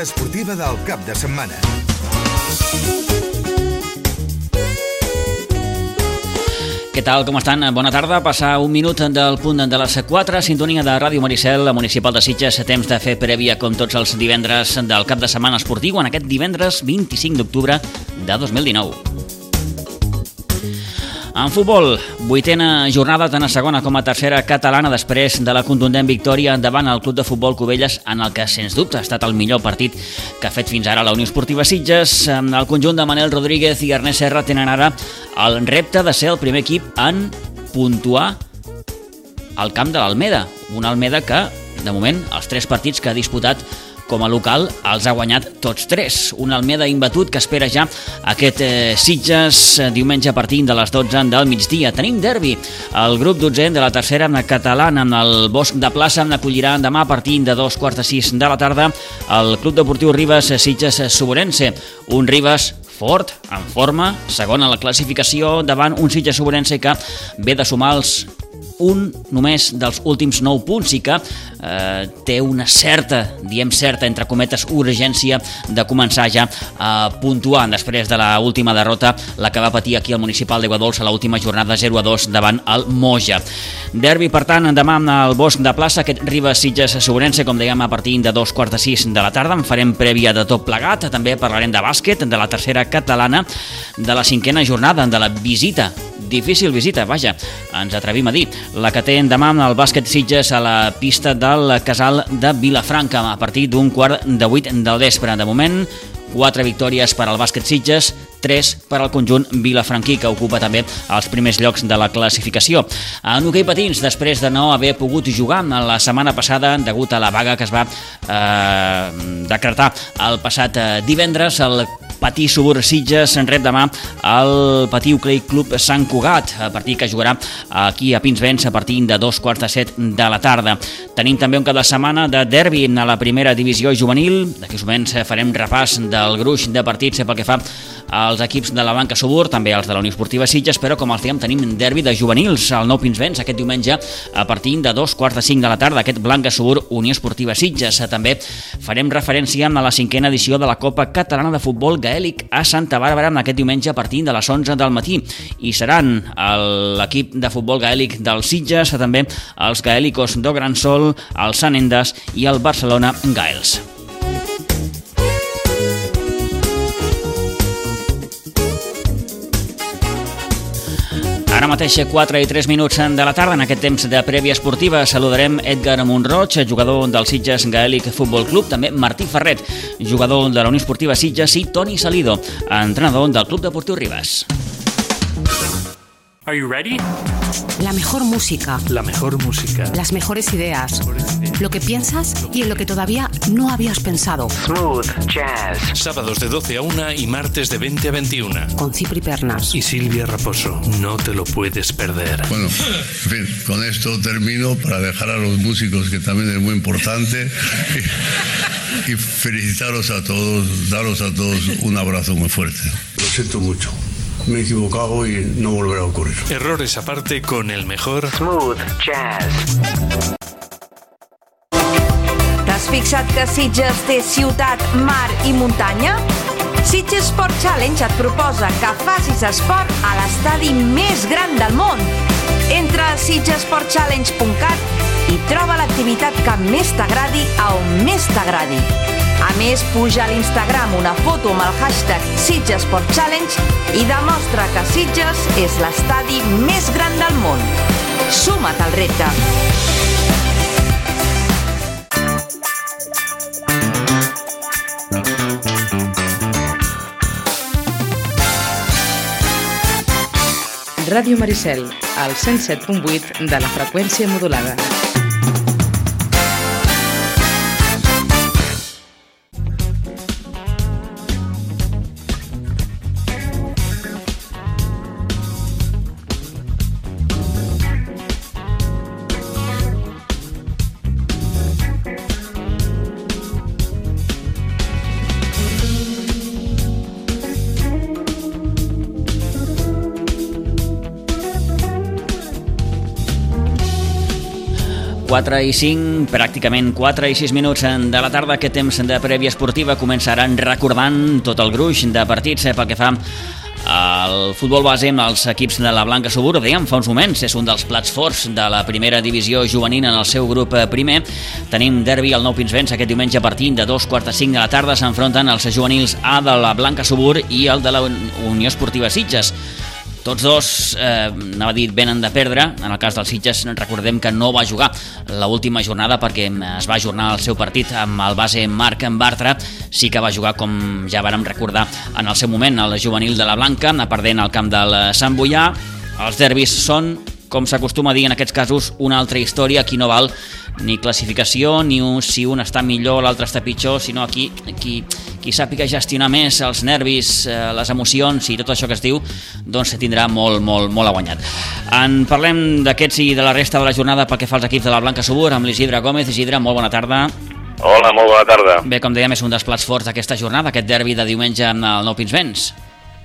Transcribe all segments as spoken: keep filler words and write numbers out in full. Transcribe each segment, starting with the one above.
L'agenda esportiva del cap de setmana. Què tal, com estan? Bona tarda. Passar un minut del punt de les quatre, sintonia de Ràdio Maricel, la Municipal de Sitges, temps de fer prèvia com tots els divendres del cap de setmana esportiu, en aquest divendres vint-i-cinc d'octubre de dos mil dinou. En futbol, vuitena jornada tant a segona com a tercera catalana després de la contundent victòria davant el Club de Futbol Cubelles, en el que, sens dubte, ha estat el millor partit que ha fet fins ara la Unió Esportiva Sitges. El conjunt de Manel Rodríguez i Ernest Serra tenen ara el repte de ser el primer equip en puntuar al camp de l'Almeda. Una Almeda que, de moment, els tres partits que ha disputat com a local els ha guanyat tots tres. Un Almeda imbatut que espera ja aquest eh, Sitges eh, diumenge a partir de les dotze del migdia. Tenim derbi. El grup dotzè de la tercera catalana amb el Bosc de Plaça acollirà demà a partir de dos quarts de sis de la tarda el Club Deportiu Ribes Sitges Soborense. Un Ribes fort, en forma, segon a la classificació davant un Sitges Soborense que ve de sumar els un només dels últims nou punts i que eh, té una certa, diem certa, entre cometes, urgència de començar ja a puntuar després de la última derrota, la que va patir aquí al Municipal d'Aigua Dolça a l'última jornada zero a dos davant el Moja. Derbi, per tant, demà al Bosc de Plaça, aquest Ribes Sitges Soborense, com dèiem, a partir de dos quarts de sis de la tarda. En farem prèvia de tot plegat, també parlarem de bàsquet, de la tercera catalana, de la cinquena jornada, de la visita, difícil visita, vaja, ens atrevim a dir, la que té demà el bàsquet Sitges a la pista del Casal de Vilafranca a partir d'un quart de vuit del vespre. De moment, quatre victòries per al bàsquet Sitges, tres per al conjunt vilafranquí, que ocupa també els primers llocs de la classificació. En hoquei patins, després de no haver pogut jugar la setmana passada degut a la vaga que es va eh, decretar el passat divendres, el Patí Subur Sitges rep demà el Patí Hoquei Club Sant Cugat, a partir que jugarà aquí a Pinsbens a partir de dos quarts de set de la tarda. Tenim també un cap de setmana de derbi a la primera divisió juvenil. D'aquí uns moments farem repàs del gruix de partits pel que fa als equips de la banca Subur, també els de la Unió Esportiva Sitges, però com els dèiem tenim derbi de juvenils al Nou Pinsbens aquest diumenge a partir de dos quarts de cinc de la tarda, aquest Blanca Subur Unió Esportiva Sitges. També farem referència a la cinquena edició de la Copa Catalana de Futbol Gaèlic a Santa Bàrbara aquest diumenge a partir de les onze del matí, i seran l'equip de futbol gaèlic del Sitges, també els gaèlicos do Gran Sol, el Sant Endes i el Barcelona Gaels. Ara mateix quatre i tres minuts de la tarda. En aquest temps de prèvia esportiva saludarem Edgar Monroig, jugador del Sitges Gaèlic Futbol Club, també Martí Ferret, jugador de la Unió Esportiva Sitges, i Toni Salido, entrenador del Club Deportiu Ribes. Are you ready? La mejor música. La mejor música. Las mejores ideas. Lo que piensas y en lo que todavía no habías pensado. Smooth Jazz. Sábados de doce a una y martes de veinte a veintiuna. Con Cipri Pernas. Y Silvia Raposo. No te lo puedes perder. Bueno, en fin, con esto termino para dejar a los músicos, que también es muy importante, y, y felicitaros a todos, daros a todos un abrazo muy fuerte. Lo siento mucho. Me he equivocado y no volverá a ocurrir. Errores aparte con el mejor Smooth Jazz. T'has fixat que Sitges té ciutat, mar i muntanya? Sitges Sport Challenge et proposa que facis esport a l'estadi més gran del món. Entra a sitges sport challenge punt cat i troba l'activitat que més t'agradi a on més t'agradi. A més, puja a l'Instagram una foto amb el hashtag Sitges Sport Challenge i demostra que Sitges és l'estadi més gran del món. Suma't al repte! Ràdio Maricel, al cent set punt vuit de la freqüència modulada. quatre i cinc, pràcticament quatre i sis minuts de la tarda. Aquest temps de prèvia esportiva començaran recordant tot el gruix de partits pel que fa al futbol base amb els equips de la Blanca Subur. Ho dèiem fa uns moments, és un dels plats forts de la primera divisió juvenil en el seu grup primer. Tenim derbi al Nou Pinsbens aquest diumenge a partir de dos quarts de cinc de la tarda. S'enfronten els juvenils A de la Blanca Subur i el de la Unió Esportiva Sitges. Tots dos, eh, anava a dir, venen de perdre. En el cas dels Sitges, recordem que no va jugar l'última jornada perquè es va ajornar el seu partit amb el base Marc Bartra. Sí que va jugar, com ja vàrem recordar en el seu moment, el juvenil de la Blanca, perdent al camp del Sant Boià. Els derbis són, com s'acostuma a dir en aquests casos, una altra història. Aquí no val ni classificació, ni un, si un està millor, l'altre està pitjor, sinó aquí qui, qui sàpiga gestionar més els nervis, eh, les emocions i tot això que es diu, doncs se tindrà molt, molt, molt aguanyat. En parlem d'aquests i de la resta de la jornada pel que fa als equips de la Blanca Subur amb l'Isidre Gómez. Isidre, molt bona tarda. Hola, molt bona tarda. Bé, com dèiem, és un dels plats forts d'aquesta jornada, aquest derbi de diumenge amb el Nou Pinsbens.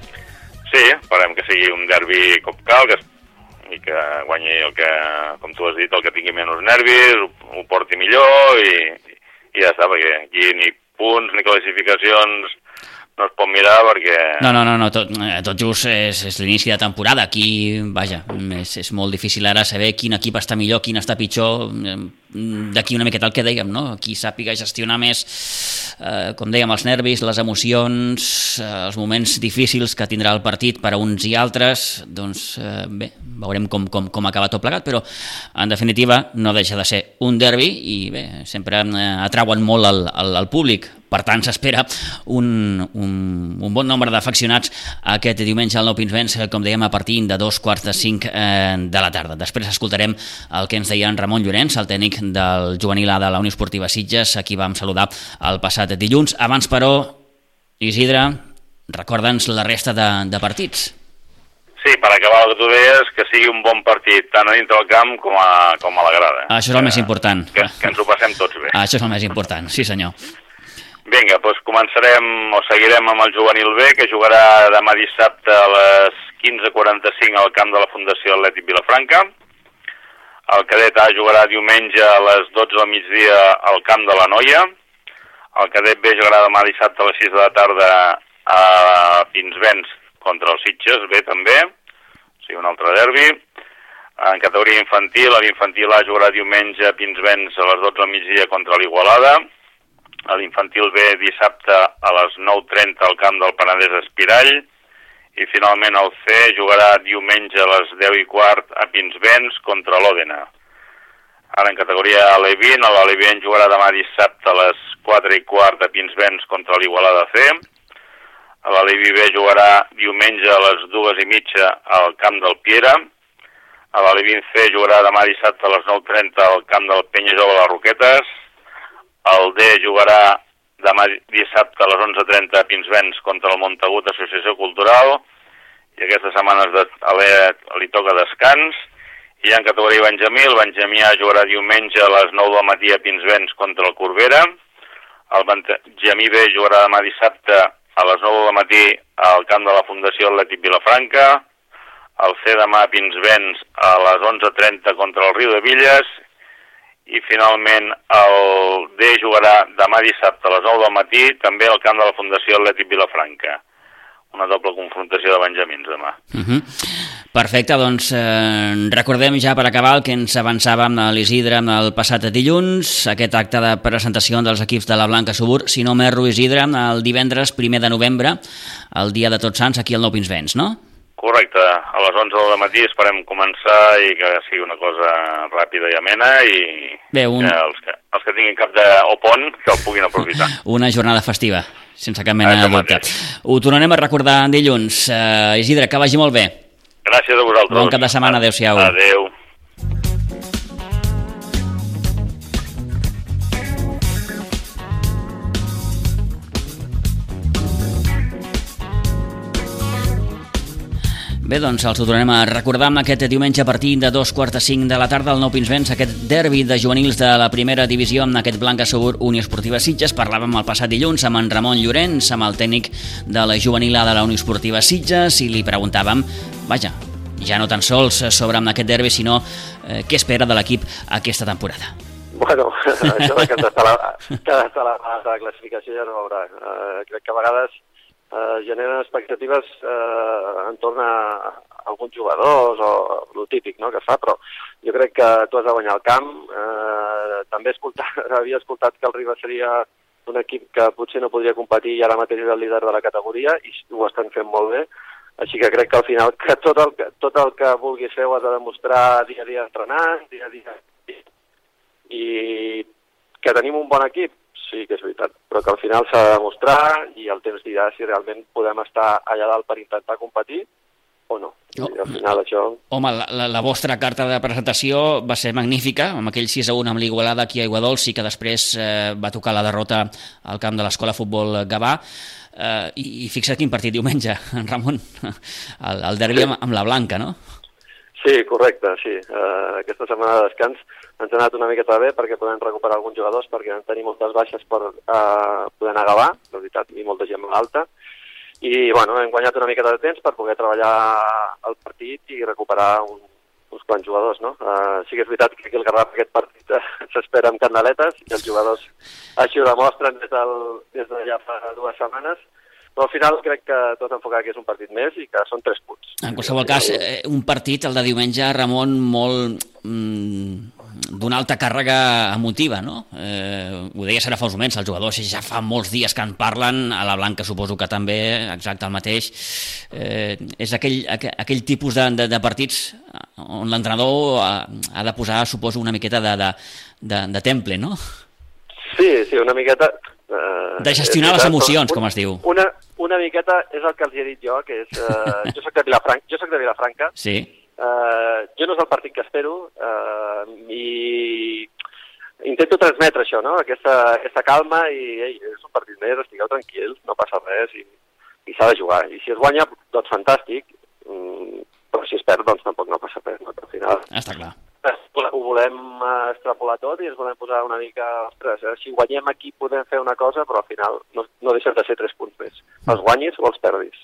Sí, esperem que sigui un derbi com cal, que i que guanyi el que, com tu has dit, el que tingui menys nervis, ho, ho porti millor i, i ja està, perquè aquí ni punts ni classificacions no es pot mirar perquè... No, no, no, no tot, tot just és, és l'inici de temporada. Aquí, vaja, és, és molt difícil ara saber quin equip està millor, quin està pitjor. D'aquí una miqueta el que dèiem, no? Qui sàpiga gestionar més, eh, com dèiem, els nervis, les emocions, eh, els moments difícils que tindrà el partit per a uns i altres, doncs eh, bé, veurem com, com, com acaba tot plegat, però en definitiva no deixa de ser un derbi i bé, sempre eh, atrauen molt al, al, al públic. Per tant, s'espera un, un, un bon nombre d'afeccionats aquest diumenge al Nou Pinsbens, com dèiem, a partir de dos quarts de cinc eh, de la tarda. Després escoltarem el que ens deia en Ramon Llorenç, el tècnic del juvenil A de la Unió Esportiva Sitges, a qui vam saludar el passat dilluns. Abans, però, Isidre, recorda'ns la resta de, de partits. Sí, per acabar el que tu deies, que sigui un bon partit tant a dintre del camp com a, com a la grada. Això és el que, més important. Que, que ens ho passem tots bé. Això és el més important, sí senyor. Vinga, doncs començarem o seguirem amb el juvenil B, que jugarà demà dissabte a les quinze quaranta-cinc al camp de la Fundació Atlètic Vilafranca. El cadet A jugarà diumenge a les dotze del migdia al camp de la Noia. El cadet B jugarà demà dissabte a les sis de la tarda a Pinsbens contra els Sitges B també, o sigui, un altre derbi. En categoria infantil, l'infantil A jugarà diumenge a Pinsbens a les dotze del migdia contra l'Igualada. A l'infantil B dissabte a les nou trenta al camp del Penedès Espirall. I finalment el C jugarà diumenge a les deu i quart a Pinsbens contra l'Òdena. Ara en categoria A L vint, l'A L vint jugarà demà dissabte a les quatre i quart a Pinsbens contra l'Igualada C. A l'A L vint B jugarà diumenge a les dues i mitja al camp del Piera. A l'A L vint C jugarà demà dissabte a les nou trenta al camp del Penya Jove de les Roquetes. El D jugarà demà dissabte a les onze trenta a Pinsbens contra el Montagut Associació Cultural. I aquesta setmana li toca descans. I en categoria Benjamí, el Benjamí A jugarà diumenge a les nou del matí a Pinsbens contra el Corbera. El Benjamí B jugarà demà dissabte a les nou del matí al camp de la Fundació Atlètic Vilafranca. El C demà a Pinsbens a les onze trenta contra el Riu de Villes. I finalment el D jugarà demà dissabte a les nou del matí també al camp de la Fundació Atlètic Vilafranca. Una doble confrontació de benjamins demà. Uh-huh. Perfecte, doncs eh, recordem ja per acabar el que ens avançàvem a l'Isidre el passat dilluns, aquest acte de presentació dels equips de la Blanca Subur, si no m'erro, Isidre, el divendres primer de novembre, el dia de Tots Sants, aquí al Nou Pinsbens, no? Correcte, a les onze del matí esperem començar i que sigui una cosa ràpida i amena i Bé, un... que els, que els que tinguin cap de o pont que el puguin aprofitar. Una jornada festiva, sense cap mena de dubte. Ho tornarem a recordar dilluns. Uh, Isidre, que vagi molt bé. Gràcies a vosaltres. Bon cap de setmana, adéu-siau. Adéu. Bé, doncs els ho tornem a recordar amb aquest diumenge a partir de dos quarts de cinc de la tarda al Nou Pinsbens, aquest derbi de juvenils de la primera divisió amb aquest Blanca Subur Unió Esportiva Sitges. Parlàvem el passat dilluns amb en Ramon Llorenç, amb el tècnic de la juvenil A de la Unió Esportiva Sitges, i li preguntàvem, vaja, ja no tan sols sobre aquest derbi, sinó eh, què espera de l'equip aquesta temporada. Bueno, això de que has d'estar a la, que has d'estar a la, a la classificació ja no veurà. Uh, crec que a vegades uh, generen expectatives uh, entorn a alguns jugadors o el típic, no?, que es fa, però jo crec que tu has de guanyar el camp. Uh, també escoltat, havia escoltat que el Ribes seria un equip que potser no podria competir i ara mateix és el líder de la categoria i ho estan fent molt bé. Així que crec que al final que tot el que, tot el que vulguis fer ho has de demostrar dia a dia entrenant, dia a dia... I que tenim un bon equip, sí que és veritat, però que al final s'ha de demostrar i el temps dirà si realment podem estar allà dalt per intentar competir o no. Oh. I al final això... Home, la, la, la vostra carta de presentació va ser magnífica, amb aquell sis a un amb l'Igualada aquí a Aiguadols, i que després eh, va tocar la derrota al camp de l'Escola Futbol Gavà. Eh, i, I fixa't quin partit diumenge, Ramon, el, el derbi sí. amb, amb la Blanca, no? Sí, correcte, sí. Uh, aquesta setmana de descans ens ha anat una miqueta bé perquè podem recuperar alguns jugadors, perquè vam tenir moltes baixes per uh, poder anar a Gavà, la veritat, i molta gent malalta. I, bueno, hem guanyat una miqueta de temps per poder treballar el partit i recuperar un, uns quants jugadors, no? Uh, sí que és veritat que aquí el Garraf aquest partit uh, s'espera amb canaletes i els jugadors així ho demostren des, del, des de ja fa dues setmanes. Però al final crec que tot enfocar que és un partit més i que són tres punts. En qualsevol cas, eh, un partit, el de diumenge, Ramon, molt mm, d'una alta càrrega emotiva, no? Eh, ho deia ara fa uns moments, els jugadors ja fa molts dies que en parlen, a la Blanca suposo que també, exacte el mateix. Eh, és aquell, aquell tipus de, de, de partits on l'entrenador ha, ha de posar, suposo, una miqueta de, de, de, de temple, no? Sí, sí, una miqueta... Uh, de gestionar les emocions, com es diu. Una, una miqueta és el que els he dit jo, que és... Uh, jo soc de Vilafranca, jo soc de Vilafranca. Sí. Uh, jo no és el partit que espero uh, i intento transmetre això, no? Aquesta, aquesta calma i ei, és un partit més, estigueu tranquils, no passa res i, i s'ha de jugar. I si es guanya, doncs fantàstic, um, però si es perd, doncs tampoc no passa res. No? Al final... Està clar. Ho volem extrapolar tot i ens volem posar una mica... Ostres, eh? Si guanyem aquí podem fer una cosa, però al final no, no deixen de ser tres punts més. Els guanyis o els perdis.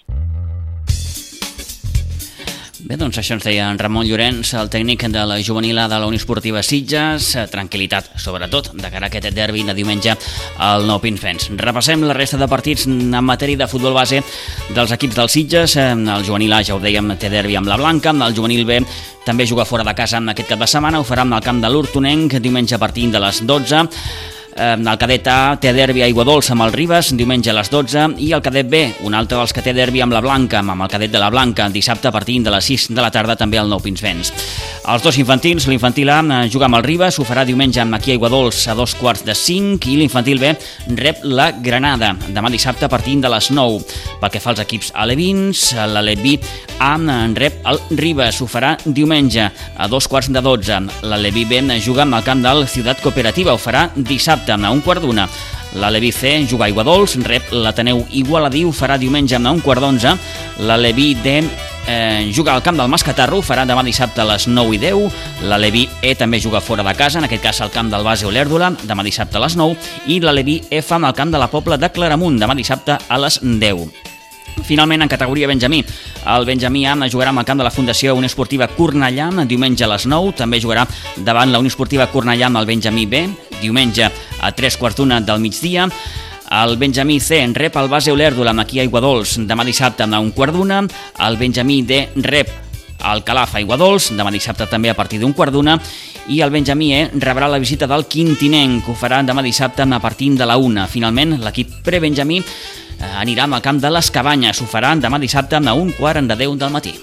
Bé, doncs això ens deia en Ramon Llorenç, el tècnic de la juvenil A de la Unió Esportiva Sitges. Tranquil·litat, sobretot, de cara a aquest derbi de diumenge al Nou Pinsbens. Repassem la resta de partits en matèria de futbol base dels equips del Sitges. El juvenil A, ja ho dèiem, té derbi amb la Blanca. El juvenil B també juga fora de casa en aquest cap de setmana. Ho farà en el camp de l'Hortonenc, diumenge a partir de les dotze. El cadet A té derbi a Aiguadols amb el Ribes, diumenge a les dotze, i el cadet B, un altre dels que té derbi amb la Blanca, amb el cadet de la Blanca, dissabte a partir de les sis de la tarda també al Nou Pinsbens. Els dos infantils, l'infantil A juga amb el Ribes, ho farà diumenge amb aquí a Aiguadols a dos quarts de cinc, i l'infantil B rep la Granada, demà dissabte a partir de les nou. Pel que fa als equips alevins, l'Aleví A rep el Ribes, ho farà diumenge a dos quarts de dotze. L'Aleví B juga amb el camp del Ciutat Cooperativa, ho farà dissabte a un quart d'una. L'Aleví C juga a Aiguadols, rep l'Ateneu Igualadí, ho farà diumenge a un quart d'onze. L'Aleví D eh, juga al camp del Mascatarro, ho farà demà dissabte a les nou i deu. L'Aleví E també juga fora de casa, en aquest cas al camp del Base Olèrdola, demà dissabte a les nou. I l'Aleví F amb el camp de la Pobla de Claramunt, demà dissabte a les deu. Finalment, en categoria Benjamí, el Benjamí A jugarà amb el camp de la Fundació Unió Esportiva Cornellà diumenge a les nou, també jugarà davant la Unió Esportiva Cornellà amb el Benjamí B, diumenge a tres quarts d'una del migdia. El Benjamí C rep el Base Olèrdola aquí a Aiguadols demà dissabte a un quart d'una. El Benjamí D rep el Calaf a Aiguadols demà dissabte també a partir d'un quart d'una. I el Benjamí E rebrà la visita del Quintinenc, ho farà demà dissabte a partir de la una. Finalment, l'equip pre-Benjamí anirà al camp de les Cabanyes, ho farà demà dissabte a un quart de deu del matí.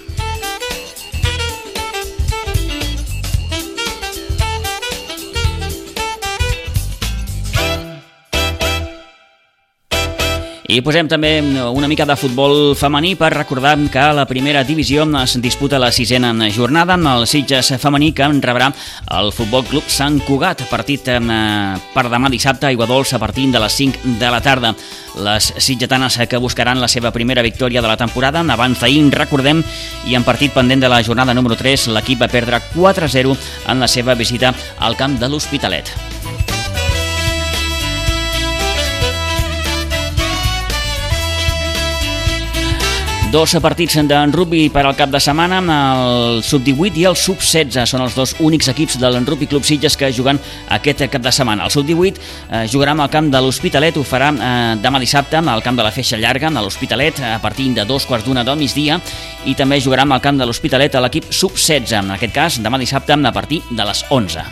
I posem també una mica de futbol femení per recordar que la primera divisió es disputa la sisena jornada amb el Sitges femení, que rebrà el Futbol Club Sant Cugat, partit per demà dissabte a Aiguadols a partir de les cinc de la tarda. Les sitgetanes que buscaran la seva primera victòria de la temporada abans d'ahir, recordem, i en partit pendent de la jornada número tres, l'equip va perdre quatre a zero en la seva visita al camp de l'Hospitalet. Dos partits d'en rugby per al cap de setmana, el sub divuit i el sub setze. Són els dos únics equips del Rugby Club Sitges que juguen aquest cap de setmana. El sub divuit eh, jugarà al camp de l'Hospitalet, ho farà eh, demà dissabte al camp de la Feixa Llarga, a l'Hospitalet, a partir de dos quarts d'una del migdia, i també jugarà al camp de l'Hospitalet a l'equip sub setze, en aquest cas demà dissabte a partir de les onze.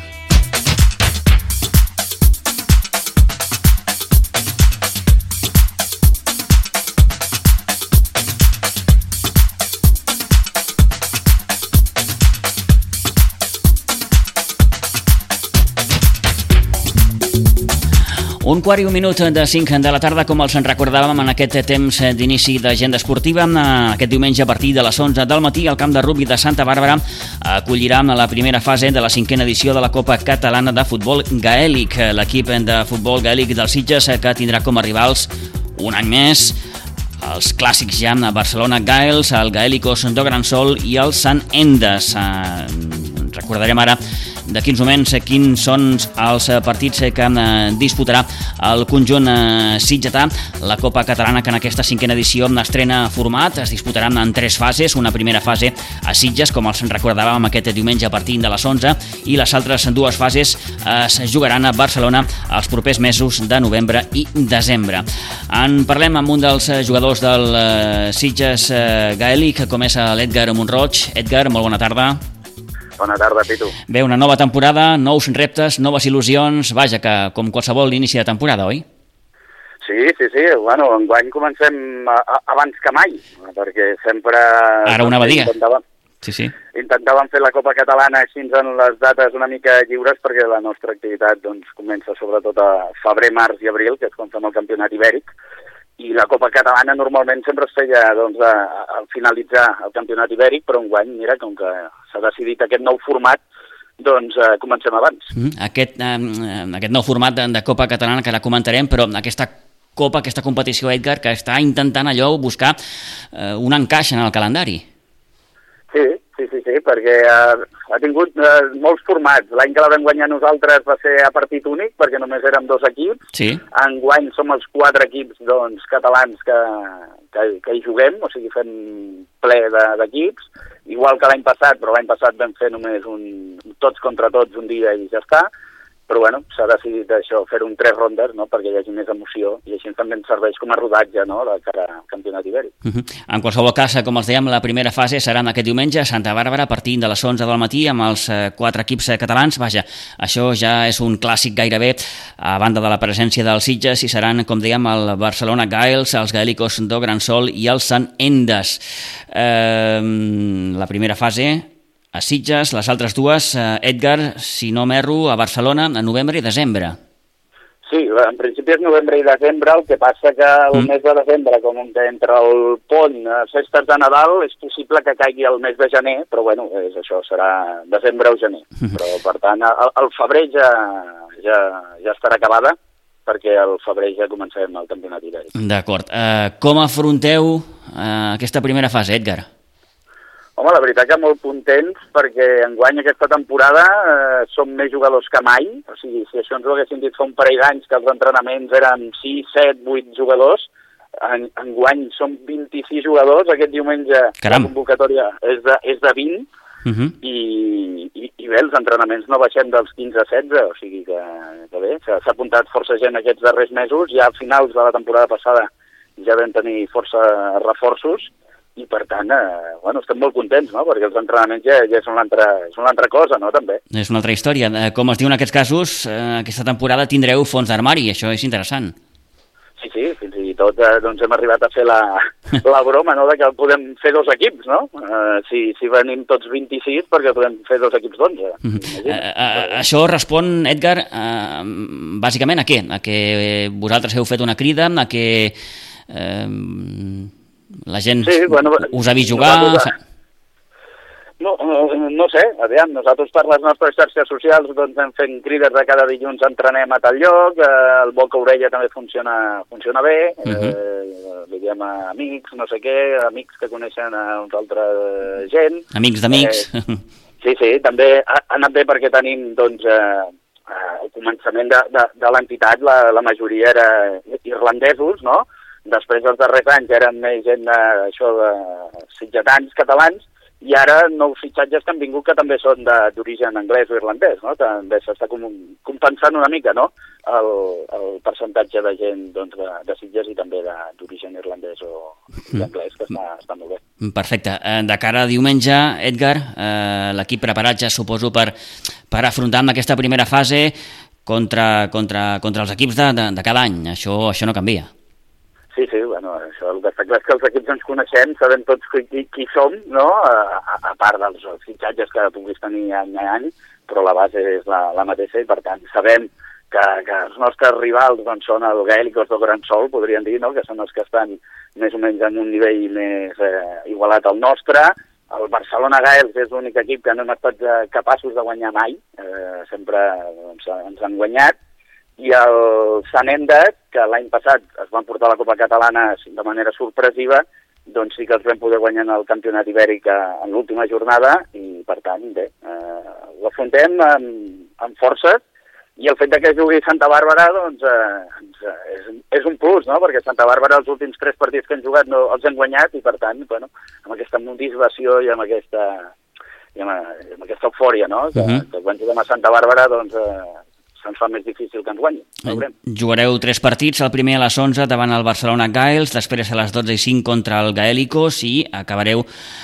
Un quart i un minut de cinc de la tarda, com els en recordàvem en aquest temps d'inici d'agenda esportiva. Aquest diumenge a partir de les onze del matí el camp de rugby de Santa Bàrbara acollirà la primera fase de la cinquena edició de la Copa Catalana de Futbol Gaèlic. L'equip de futbol gaèlic dels Sitges, que tindrà com a rivals un any més els clàssics ja a Barcelona Gaels, el Gaèlicos do Gran Sol i el Sant Endes. Recordarem ara d'aquí uns moments quins són els partits que disputarà el conjunt sitgetà. La Copa Catalana, que en aquesta cinquena edició estrena format, es disputarà en tres fases. Una primera fase a Sitges, com els recordàvem aquest diumenge a partir de les onze, i les altres dues fases es jugaran a Barcelona els propers mesos de novembre i desembre. En parlem amb un dels jugadors del Sitges Gaèlic, com és l'Edgar Monroig. Edgar, molt bona tarda. Bona tarda, Pitu. Bé, una nova temporada, nous reptes, noves il·lusions, vaja, que com qualsevol inici de temporada, oi? Sí, sí, sí, bueno, enguany comencem abans que mai, perquè sempre... Ara una abadia. Intentàvem, sí, sí. intentàvem fer la Copa Catalana així en les dates una mica lliures, perquè la nostra activitat doncs, comença sobretot a febrer, març i abril, que és quan fem el campionat ibèric, i la Copa Catalana normalment sempre es feia doncs, a, a finalitzar el campionat ibèric, però enguany, mira, com que s'ha decidit aquest nou format, doncs eh, comencem abans. Mm, aquest, eh, aquest nou format de, de Copa Catalana que ara comentarem, però aquesta Copa, aquesta competició, Edgar, que està intentant allò buscar eh, un encaix en el calendari. Sí, sí, sí, sí, perquè eh, ha tingut eh, molts formats. L'any que la vam guanyar nosaltres va ser a partit únic, perquè només érem dos equips. Sí. Enguany som els quatre equips doncs, catalans que, que, que hi juguem, o sigui, fem ple d'equips, igual que l'any passat, però l'any passat vam fer només un tots contra tots un dia i ja està. Però bueno, s'ha decidit això, fer un tres rondes, no?, perquè hi hagi més emoció, i així també ens serveix com a rodatge, no?, de cara al campionat ibèric. Uh -huh. En qualsevol cas, com els dèiem, la primera fase serà aquest diumenge a Santa Bàrbara a partir de les onze del matí amb els eh, quatre equips eh, catalans. Vaja, això ja és un clàssic gairebé, a banda de la presència dels Sitges, i seran, com dèiem, el Barcelona Gaels, els Gaèlicos do Gran Sol i el Sant Endes. Eh, la primera fase a Sitges, les altres dues, eh, Edgar, si no m'erro, a Barcelona, a novembre i desembre. Sí, en principi és novembre i desembre, el que passa que el mm. mes de desembre, com que entre el pont, festes de Nadal, és possible que caigui el mes de gener, però bueno, és això, serà desembre o gener. Mm. Però, per tant, el, el febrer ja, ja, ja estarà acabada, perquè el febrer ja comencem el campionat ibèric. D'acord. Uh, com afronteu uh, aquesta primera fase, Edgar? Home, la veritat que molt contents, perquè enguany aquesta temporada eh, som més jugadors que mai. O sigui, si això ens ho haguessin dit fa un parell d'anys, que els entrenaments eren sis, set, vuit jugadors, en, enguany som vint-i-sis jugadors. Aquest diumenge Caram. La convocatòria és de, és de vint, uh -huh. i, i, i bé, els entrenaments no baixem dels quinze a setze, o sigui que, que bé, s'ha apuntat força gent aquests darrers mesos. Ja a finals de la temporada passada ja vam tenir força reforços, i per tant, eh, bueno, estem molt contents, no?, perquè els entrenaments ja, ja són una altra, és una altra cosa, no?, també. És una altra història. Com es diu en aquests casos, eh, aquesta temporada tindreu fons d'armari, això és interessant. Sí, sí, fins i tot eh, doncs hem arribat a fer la, la broma, no?, de que podem fer dos equips, no?, eh, si, si venim tots vint-i-sis, perquè podem fer dos equips d'onze. Uh -huh. eh, eh, això respon, Edgar, eh, bàsicament a què? A que vosaltres heu fet una crida, a que... Eh, la gent sí, bueno, us ha vist jugar... No, no, no sé, aviam, nosaltres per les nostres xarxes socials doncs hem fet crides de cada dilluns entrenem a tal lloc, eh, el boca orella també funciona, funciona bé, uh -huh. eh, li diem a amics, no sé què, amics que coneixen a uns altres gent. Amics d'amics. Eh, sí, sí, també ha, ha anat bé perquè tenim, doncs, eh, al començament de, de, de l'entitat la, la majoria era irlandesos, no?, Després, els darrers anys, eren més gent de, això, de sitgetans catalans, i ara nous fitxatges que han vingut que també són d'origen anglès o irlandès, no? També s'està com, compensant una mica, no?, el, el percentatge de gent doncs, de, de Sitges i també d'origen irlandès o anglès, que està, està molt bé. Perfecte. De cara a diumenge, Edgar, eh, l'equip preparat ja suposo per, per afrontar amb aquesta primera fase contra, contra, contra els equips de, de, de cada any. Això, això no canvia. Sí, sí, bueno, això, el que està clar és que els equips ens coneixem, sabem tots qui, qui som, no?, a, a part dels fitxatges que puguis tenir any a any, però la base és la, la mateixa i, per tant, sabem que, que els nostres rivals doncs, són el Gaèlicos del Gran Sol, podríem dir, no?, que són els que estan més o menys en un nivell més eh, igualat al nostre. El Barcelona Gaels és l'únic equip que no hem estat eh, capaços de guanyar mai, eh, sempre doncs, ens han guanyat, i el Sant Endet, que l'any passat es van portar a la Copa Catalana de manera sorpresiva, doncs sí que els vam poder guanyar en el Campionat Ibèric en l'última jornada i, per tant, bé, eh, l'afrontem amb, amb forces, i el fet que jugui Santa Bàrbara, doncs, eh, és, és un plus, no?, perquè Santa Bàrbara els últims tres partits que han jugat no, els han guanyat i, per tant, bueno, amb aquesta motivació i amb aquesta, i amb, amb aquesta eufòria, no?, que, uh-huh. que quan juguem a Santa Bàrbara, doncs, eh, se'ns fa més difícil que ens guanyi. Jugareu tres partits, el primer a les onze davant el Barcelona Gaels, després a les dotze i cinc contra el Gaèlicos i acabareu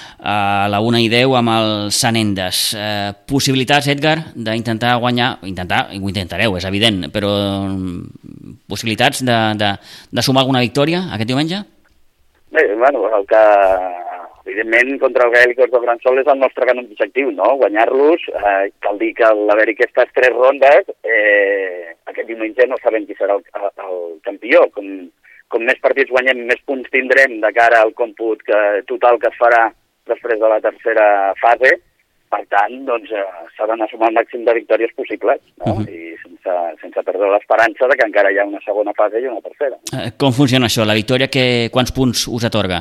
a la una i deu amb el Sant Endes. Eh, possibilitats, Edgar, d'intentar guanyar, intentar, ho intentareu, és evident, però possibilitats de, de, de sumar alguna victòria aquest diumenge? Bé, bueno, el que... Evidentment, contra el Gaèlicos del Gran Sol és el nostre gran objectiu, no?, guanyar-los. Eh, cal dir que l'haver-hi aquestes tres rondes, eh, aquest diumenge no sabem qui serà el, el campió. Com, com més partits guanyem, més punts tindrem de cara al còmput que, total que es farà després de la tercera fase. Per tant, doncs, eh, s'ha d'anar sumant el màxim de victòries possibles, no? Uh-huh. I sense, sense perdre l'esperança de que encara hi ha una segona fase i una tercera. Eh, com funciona això? La victòria, que, quants punts us atorga?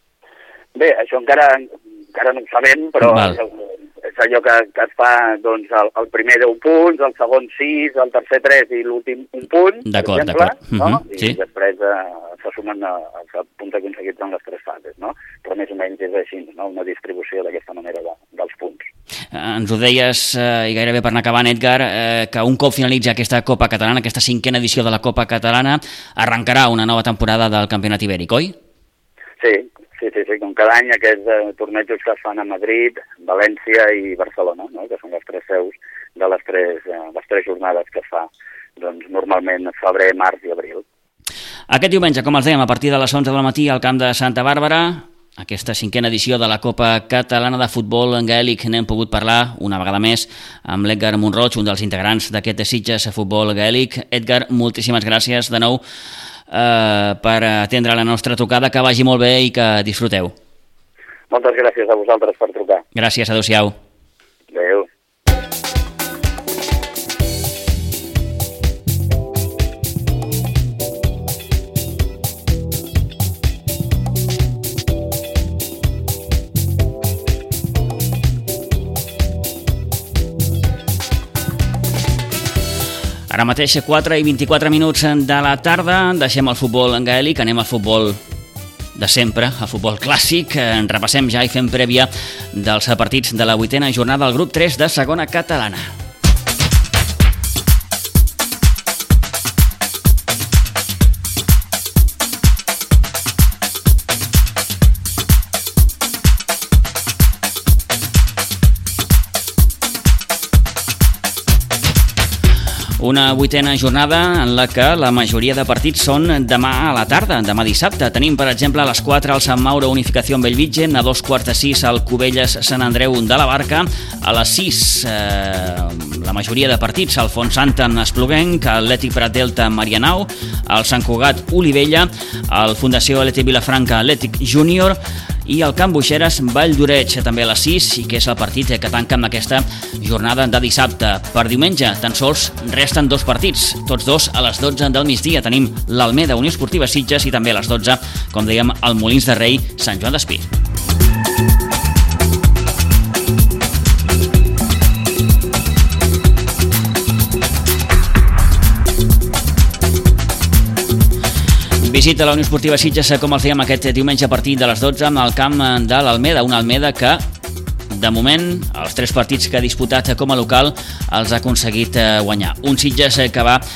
Bé, això encara, encara no ho sabem, però és, és allò que, que es fa, doncs, el, el primer deu punts, el segon sis, el tercer tres i l'últim un punt, per exemple, no? Uh-huh, I sí. després eh, se sumen els punts aconseguits en les tres fases, no? Però més o menys és així, no?, una distribució d'aquesta manera de, dels punts. Eh, ens ho deies, eh, i gairebé per anar acabant, Edgar, eh, que un cop finalitza aquesta Copa Catalana, aquesta cinquena edició de la Copa Catalana, arrencarà una nova temporada del Campionat Ibèric, oi? Sí, Sí, sí, sí, com cada any aquests eh, tornejos que es fan a Madrid, València i Barcelona, no?, que són les tres seus de les tres, eh, les tres jornades que es fa, doncs, normalment febrer, març i abril. Aquest diumenge, com els dèiem, a partir de les onze del matí al camp de Santa Bàrbara, aquesta cinquena edició de la Copa Catalana de Futbol en Gaèlic, n'hem pogut parlar una vegada més amb l'Edgar Monroig, un dels integrants d'aquest de Sitges Futbol Gaèlic. Edgar, moltíssimes gràcies de nou Uh, per atendre la nostra trucada, que vagi molt bé i que disfruteu. Moltes gràcies a vosaltres per trucar. Gràcies, adéu-siau. Adéu. Ara mateix quatre i vint-i-quatre minuts de la tarda, deixem el futbol en gaèlic, anem al futbol de sempre, al futbol clàssic. En repassem ja i fem prèvia dels partits de la vuitena jornada del grup tres de segona catalana. Una vuitena jornada en la que la majoria de partits són demà a la tarda, demà dissabte. Tenim, per exemple, a les quatre el Sant Mauro Unificació en Bellvitge, a dos quarts de sis el Cubelles Sant Andreu de la Barca, a les sis eh, la majoria de partits, el Fontsanta en Espluguenc, Atlètic Prat Delta Marianao, el Sant Cugat Olivella, el Fundació Atlètic Vilafranca Atlètic Júnior i el Camp Buixeres Vall d'Oreig, també a les sis, i que és el partit que tanca amb aquesta jornada de dissabte. Per diumenge tan sols resten dos partits, tots dos a les dotze del migdia. Tenim l'Almeda Unió Esportiva Sitges i també a les dotze, com dèiem, el Molins de Rei Sant Joan d'Espí. Visita la Unió Esportiva Sitges, com els dèiem, aquest diumenge a partir de les dotze al camp de l'Almeda, una Almeda que de moment, els tres partits que ha disputat com a local els ha aconseguit guanyar. Un Sitges que va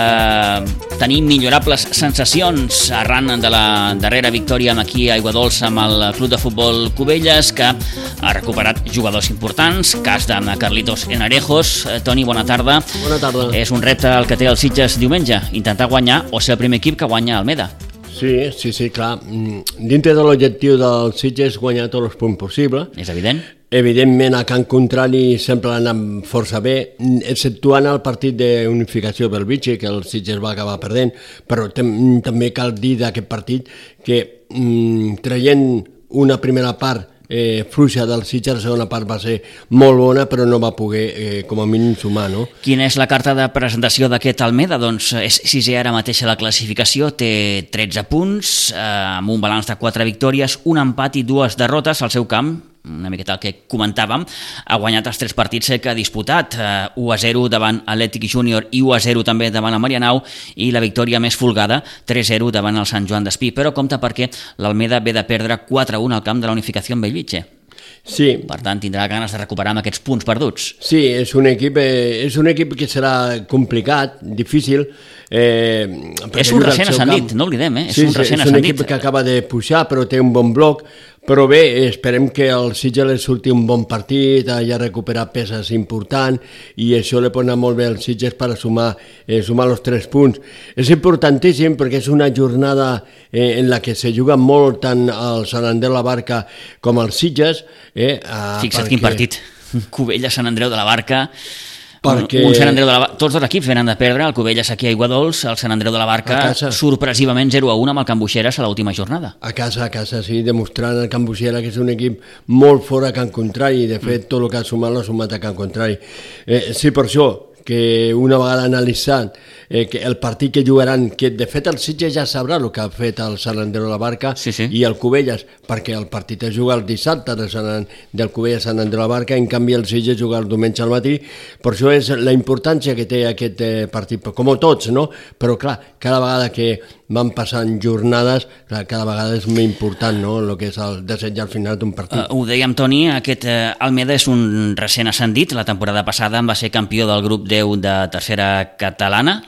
eh, tenir millorables sensacions arran de la darrera victòria aquí a Aiguadols amb el Club de Futbol Cubelles, que ha recuperat jugadors importants, cas de Carlitos Enarejos. Toni, bona tarda. Bona tarda. És un repte el que té el Sitges diumenge, intentar guanyar o ser el primer equip que guanya Almeda. Sí, sí, sí, clar. Dintre de l'objectiu del Sitges guanyar tots els punts possibles. És evident. Evidentment, a Can Contrari sempre ha anat força bé, exceptuant el partit d'unificació del Vichy, que el Sitges va acabar perdent, però també cal dir d'aquest partit que mm, traient una primera part eh, fluixa del Sitges, la segona part va ser molt bona, però no va poder eh, com a mínim sumar, no? Quina és la carta de presentació d'aquest Almeda? Doncs és sisè ara mateix a la classificació, té tretze punts, eh, amb un balanç de quatre victòries, un empat i dues derrotes al seu camp, una miqueta el que comentàvem, ha guanyat els tres partits que ha disputat, u a zero davant Atlètic Júnior i u a zero també davant el Marianao, i la victòria més folgada, tres a zero davant el Sant Joan d'Espí, però compte perquè l'Almeda ve de perdre quatre a un al camp de la Unificació en Bellvitge. Sí. Per tant, tindrà ganes de recuperar amb aquests punts perduts. Sí, és un equip, eh, és un equip que serà complicat, difícil. Eh, és un recent ascendit, no oblidem, eh? Sí, és un recent és un ascendit. equip que acaba de pujar, però té un bon bloc. Però bé, esperem que el Sitges li surti un bon partit, hagi recuperat peces importants, i això li pot anar molt bé al Sitges per sumar, eh, sumar els tres punts. És importantíssim perquè és una jornada eh, en la que se juga molt tant el Sant Andreu de la Barca com el Sitges. Eh, Fixa't perquè... quin partit. Cubelles, Sant Andreu de la Barca... Perquè... Un Sant Andreu de la Barca, tots dos equips venen de perdre, el Cubelles aquí a Aiguadols, el Sant Andreu de la Barca sorpresivament zero a un amb el Can Buixeres a l'última jornada. A casa, a casa, sí, demostrant el Can Buixeres que és un equip molt fora a Can Contrari, i de fet tot el que ha sumat l'ha sumat a Can Contrari. Eh, sí, per això, que una vegada analitzant eh, que el partit que jugaran, que de fet el Sitges ja sabrà el que ha fet el Sant Andreu de la Barca sí, sí. i el Cubelles, perquè el partit es juga el dissabte de Sant, del Cubelles Sant Andreu de la Barca, en canvi el Sitges juga el diumenge al matí. Per això és la importància que té aquest eh, partit, com tots, no? Però clar, cada vegada que van passant jornades, clar, cada vegada és més important, no?, el que és el desitjar al final d'un partit. Uh, ho dèiem, Toni, aquest uh, Almeda és un recent ascendit. La temporada passada va ser campió del grup deu de tercera catalana,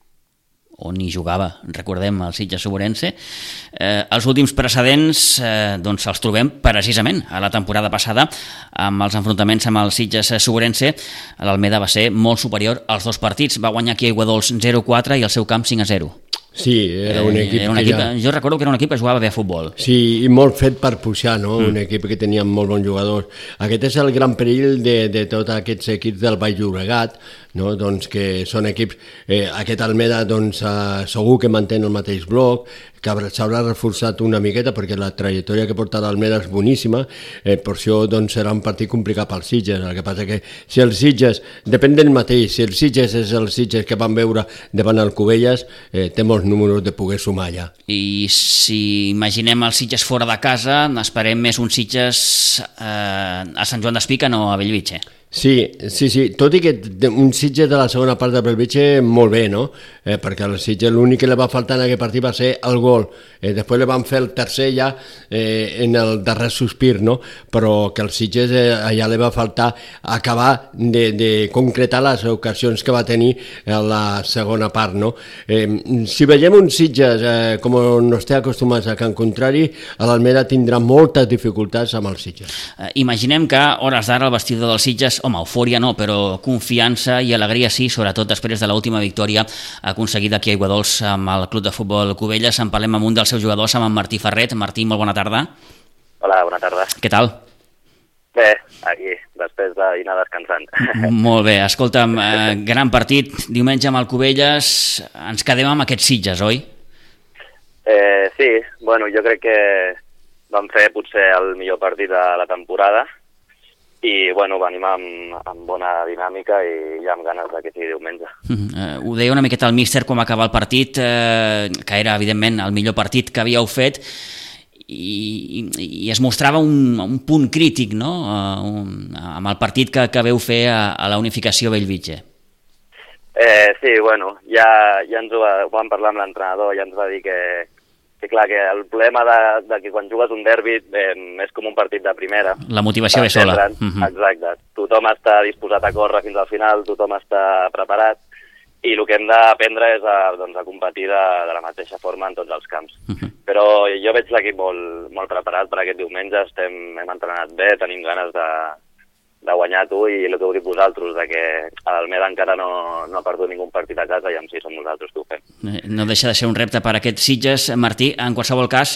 on hi jugava, recordem, el Sitges Soborense. Eh, els últims precedents eh, doncs els trobem precisament a la temporada passada, amb els enfrontaments amb el Sitges Soborense. L'Almeda va ser molt superior als dos partits, va guanyar aquí a Aiguadols zero a quatre i al seu camp cinc a zero. Sí, era un equip, eh, era un equip que ja... Jo recordo que era un equip que jugava bé a futbol. Sí, i molt fet per pujar, no? Mm. Un equip que tenia molt bons jugadors. Aquest és el gran perill de, de tots aquests equips del Baix Llobregat, no? Doncs que són equips... Eh, aquest Almeda, doncs, eh, segur que mantén el mateix bloc, que s'haurà reforçat una miqueta perquè la trajectòria que porta l'Almeda és boníssima, eh, per això doncs, serà un partit complicat pel Sitges. El que passa que si el Sitges, depèn del mateix, si el Sitges és el Sitges que van veure davant el Cubelles, eh, té molts números de poder sumar ja. I si imaginem el Sitges fora de casa, esperem més un Sitges eh, a Sant Joan d'Espí que no a Bellvitge. Sí, sí, sí, tot i que un Sitges de la segona part de Bellvitge molt bé, no? Eh, perquè el Sitges l'únic que li va faltar en aquest partit va ser el gol. Eh, després li van fer el tercer ja eh, en el darrer sospir, no? Però que el Sitges eh, allà li va faltar acabar de, de concretar les ocasions que va tenir en la segona part, no? Eh, si veiem un Sitges eh, com no estem acostumats a Can Contrari, l'Almeda tindrà moltes dificultats amb el Sitges. Eh, imaginem que a hores d'ara el vestidor del Sitges, home, eufòria no, però confiança i alegria sí, sobretot després de l'última victòria aconseguida aquí a Aiguadols amb el Club de Futbol Cubelles. En parlem amb un dels seus jugadors, amb en Martí Ferret. Martí, molt bona tarda. Hola, bona tarda. Què tal? Bé, aquí, després d'anar descansant. Molt bé, escolta'm, eh, gran partit, diumenge amb el Cubelles, ens quedem amb aquests Sitges, oi? Eh, sí, bueno, jo crec que vam fer potser el millor partit de la temporada, i bueno, venim amb, amb bona dinàmica i ja amb ganes que sigui diumenge. Uh, uh, ho deia una miqueta el míster quan va acabar el partit, uh, que era evidentment el millor partit que havíeu fet, i, i, i es mostrava un, un punt crític, no?, uh, un, amb el partit que, que veu fer a, a la Unificació Bellvitge. Eh, sí, bueno, ja, ja ens ho, va, ho vam parlar amb l'entrenador, ja ens va dir que, que clar, que el problema de, de que quan jugues un derbi eh, és com un partit de primera. La motivació ve sola. Uh-huh. Exacte. Tothom està disposat a córrer fins al final, tothom està preparat, i el que hem d'aprendre és a, doncs, a competir de, de la mateixa forma en tots els camps. Uh-huh. Però jo veig l'equip molt, molt preparat per aquest diumenge, estem, hem entrenat bé, tenim ganes de, de guanyar tu, i el que heu dit vosaltres, de que l'Almeda encara no, no ha perdut ningú partit a casa, i amb si som nosaltres que ho fem. No deixa de ser un repte per a aquests Sitges. Martí, en qualsevol cas,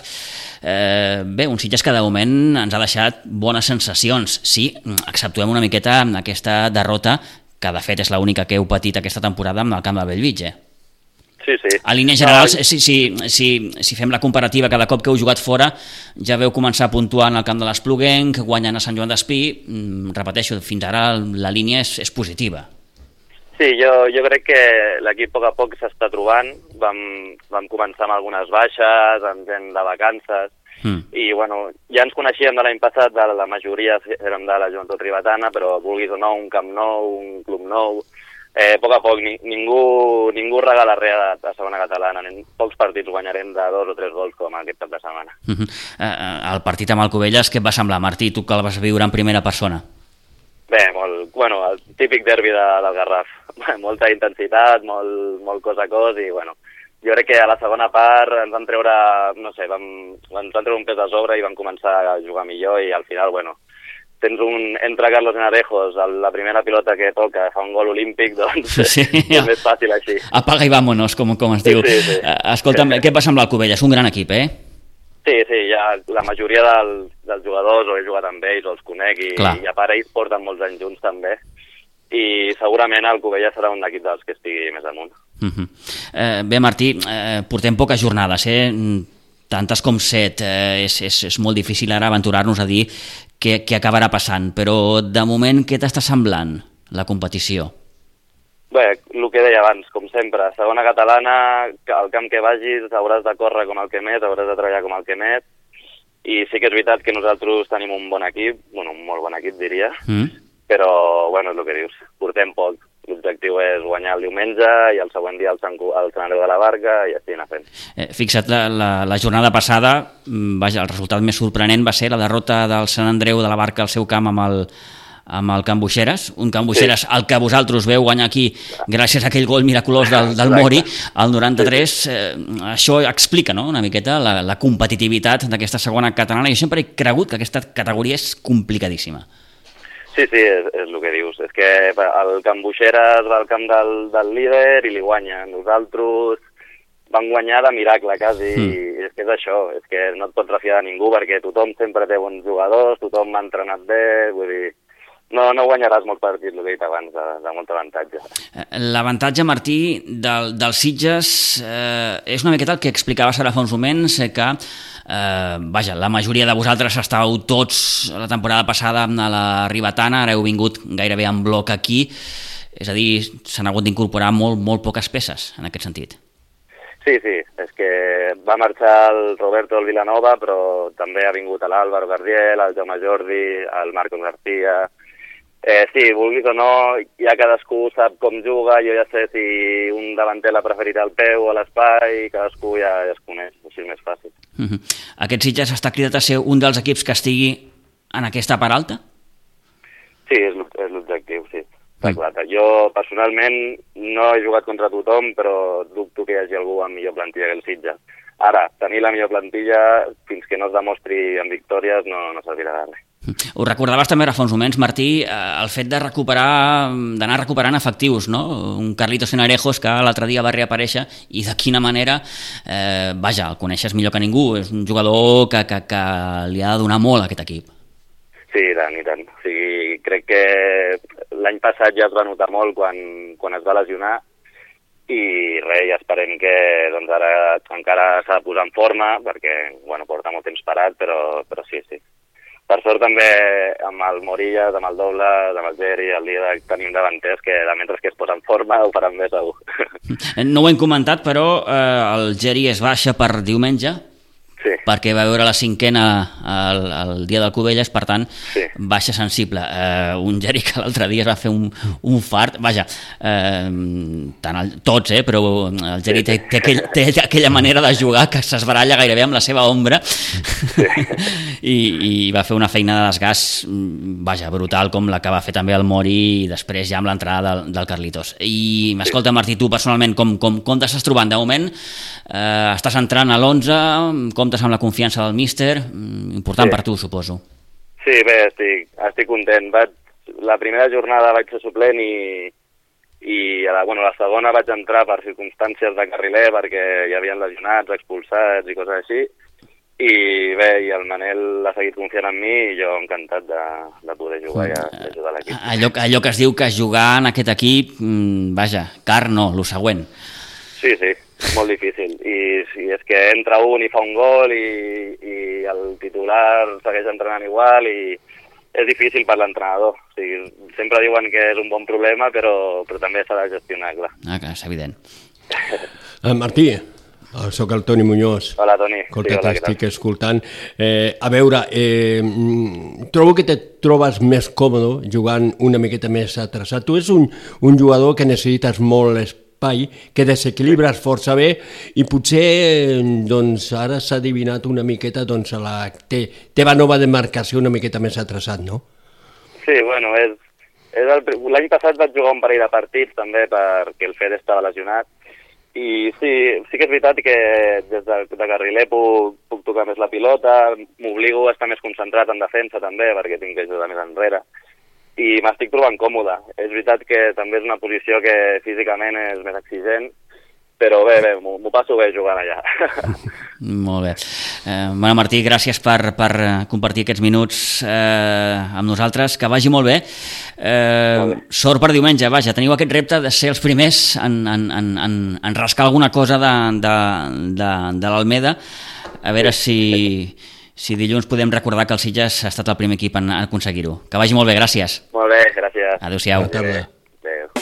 eh, bé, un Sitges que de moment ens ha deixat bones sensacions. Sí, exceptuem una miqueta aquesta derrota, que de fet és l'única que heu patit aquesta temporada amb el camp de Bellvitge. Sí, sí. A línies generals, si, si, si, si fem la comparativa, cada cop que heu jugat fora, ja veu començar a puntuar en el camp de l'Espluguenc, guanyant a Sant Joan d'Espí, repeteixo, fins ara la línia és, és positiva. Sí, jo, jo crec que l'equip a poc a poc s'està trobant, vam, vam començar amb algunes baixes, amb gent de vacances, mm. i bueno, ja ens coneixíem de l'any passat, de la majoria érem de la Joventut Ribetana, però vulguis o no, un camp nou, un club nou. Eh, a poc a poc, ni, ningú, ningú regala res a, a segona catalana, en pocs partits guanyarem de dos o tres gols com aquest cap de setmana. Uh -huh. uh, el partit amb el Cubelles, què et va semblar, Martí, tu que el vas viure en primera persona? Bé, molt, bueno, el típic derbi de, del Garraf, molta intensitat, molt, molt cos a cos, i bueno, jo crec que a la segona part ens van treure, no sé, vam, ens van treure un pes a sobre i van començar a jugar millor, i al final, bueno, tens un, entre Carlos Enarejos, la primera pilota que toca, fa un gol olímpic, doncs sí, és més fàcil així. Apaga i vámonos, com, com es diu. Sí, sí. Escolta'm, sí, sí. Què et va semblar el Cubelles? Un gran equip, eh? Sí, sí, ja la majoria dels, dels jugadors, o he jugat amb ells, o els conec, i, i a part ells porten molts anys junts també, i segurament el Cubelles serà un equip dels que estigui més amunt. Uh -huh. eh, bé, Martí, eh, portem poques jornades, eh? Tantes com set, eh, és, és, és molt difícil ara aventurar-nos a dir què, què acabarà passant, però de moment què t'està semblant la competició? Bé, el que deia abans, com sempre, segona catalana, al camp que vagis hauràs de córrer com el que més, hauràs de treballar com el que més, i sí que és veritat que nosaltres tenim un bon equip, bueno, un molt bon equip diria, mm. però bueno, és el que dius, portem poc. L'objectiu és guanyar el diumenge i el següent dia el Sant, el Sant Andreu de la Barca i així anar fent. Eh, fixa't, la, la, la jornada passada, vaja, el resultat més sorprenent va ser la derrota del Sant Andreu de la Barca al seu camp amb el, amb el Can Buixeres, un Can Buixeres sí. al que vosaltres veu guanyar aquí gràcies a aquell gol miraculós del, del Mori al noranta-tres. Eh, això explica, no?, una miqueta la, la competitivitat d'aquesta segona catalana. Jo sempre he cregut que aquesta categoria és complicadíssima. Sí, sí, és, és el que dius. És que el Can Buixeres va al camp del, del líder i li guanya. Nosaltres vam guanyar de miracle, quasi, mm. i és que és això, és que no et pots refiar de ningú perquè tothom sempre té bons jugadors, tothom m'ha entrenat bé, vull dir, no, no guanyaràs molt partit, el que he dit abans, de, de molt avantatge. L'avantatge, Martí, del, dels Sitges eh, és una miqueta el que explicaves ara fa uns moments, que eh, vaja, la majoria de vosaltres estàveu tots la temporada passada a la Ribetana, ara heu vingut gairebé en bloc aquí, és a dir, s'han hagut d'incorporar molt, molt poques peces en aquest sentit. Sí, sí, és que va marxar el Roberto del Vilanova, però també ha vingut l'Àlvaro Gardiel, el Jaume Jordi, el Marcos García. Eh, sí, vulguis o no, ja cadascú sap com juga, jo ja sé si un davanter l'ha preferit al peu o a l'espai, cadascú ja, ja es coneix, així és més fàcil. Uh -huh. Aquest Sitges està cridat a ser un dels equips que estigui en aquesta part alta? Sí, és l'objectiu, sí. Està clar. Jo, personalment, no he jugat contra tothom, però dubto que hi hagi algú amb millor plantilla que el Sitges. Ara, tenir la millor plantilla, fins que no es demostri en victòries, no, no servirà de res. Ho recordaves també ara fa uns moments, Martí, el fet de recuperar, d'anar recuperant efectius, no? Un Carlitos Enarejos que l'altre dia va reaparèixer i de quina manera, eh, vaja, el coneixes millor que ningú, és un jugador que, que, que li ha de donar molt a aquest equip. Sí, i tant, i tant. O sigui, crec que l'any passat ja es va notar molt quan, quan es va lesionar i res, ja esperem que doncs ara encara s'ha de posar en forma perquè, bueno, porta molt temps parat, però, però sí, sí. Per sort també amb el Morillas, amb el Douglas, amb el Geri, el dia que tenim davanters que de mentre que es posa en forma ho faran bé segur. No ho hem comentat, però eh, el Geri es baixa per diumenge. Sí. perquè va veure la cinquena el, el dia del Cubelles, per tant, sí. baixa sensible. Eh, un Geri que l'altre dia es va fer un, un fart, vaja, eh, tant el, tots, eh, però el Geri té, té, aquell, té aquella manera de jugar que s'esbaralla gairebé amb la seva ombra sí. I, i va fer una feina de desgast, vaja, brutal, com la que va fer també el Mori i després ja amb l'entrada del, del Carlitos. I m'escolta, Martí, tu personalment com, com, com t'estàs trobant? De moment eh, estàs entrant a l'onze, com amb la confiança del míster, important sí. per tu, suposo. Sí, bé, estic, estic content. Vaig, la primera jornada vaig ser suplent i, i a la, bueno, la segona vaig entrar per circumstàncies de carriler perquè hi havia lesionats, expulsats i coses així. I bé, i el Manel ha seguit confiant en mi i jo encantat de, de poder jugar i d'ajudar l'equip. Allò, allò que es diu que jugar en aquest equip, vaja, car no, lo següent. Sí, sí, molt difícil. I si és que entra un i fa un gol i, i el titular segueix entrenant igual i és difícil per l'entrenador. O sigui, sempre diuen que és un bon problema, però, però també s'ha de gestionar, clar. Ah, clar, és evident. eh, Martí, soc el Toni Muñoz. Hola, Toni. Escolta, sí, t'estic escoltant. Eh, a veure, eh, trobo que te trobes més còmode jugant una miqueta més atrasat. Tu ets un, un jugador que necessites molt espai, que desequilibres força bé i potser doncs, ara s'ha adivinat una miqueta doncs, la te, teva nova demarcació una miqueta més atrasat, no? Sí, bueno, és, és el, l'any passat vaig jugar un parell de partits també perquè el Fede estava lesionat i sí, sí que és veritat que des de, de carriler puc, puc tocar més la pilota, m'obligo a estar més concentrat en defensa també perquè tinc que ajudar més enrere. I m'estic trobant còmode. És veritat que també és una posició que físicament és més exigent, però bé, bé, m'ho passo bé jugant allà. Molt bé. Eh, bueno, Martí, gràcies per, per compartir aquests minuts eh, amb nosaltres. Que vagi molt bé. Eh, molt bé. Sort per diumenge, vaja. Teniu aquest repte de ser els primers en, en, en, en, en rascar alguna cosa de, de, de, de l'Almeda. A veure si... si dilluns podem recordar que el Sitges ha estat el primer equip en aconseguir-ho. Que vagi molt bé, gràcies. Molt bé, gràcies. Adéu-siau. Bona tarda. Adéu.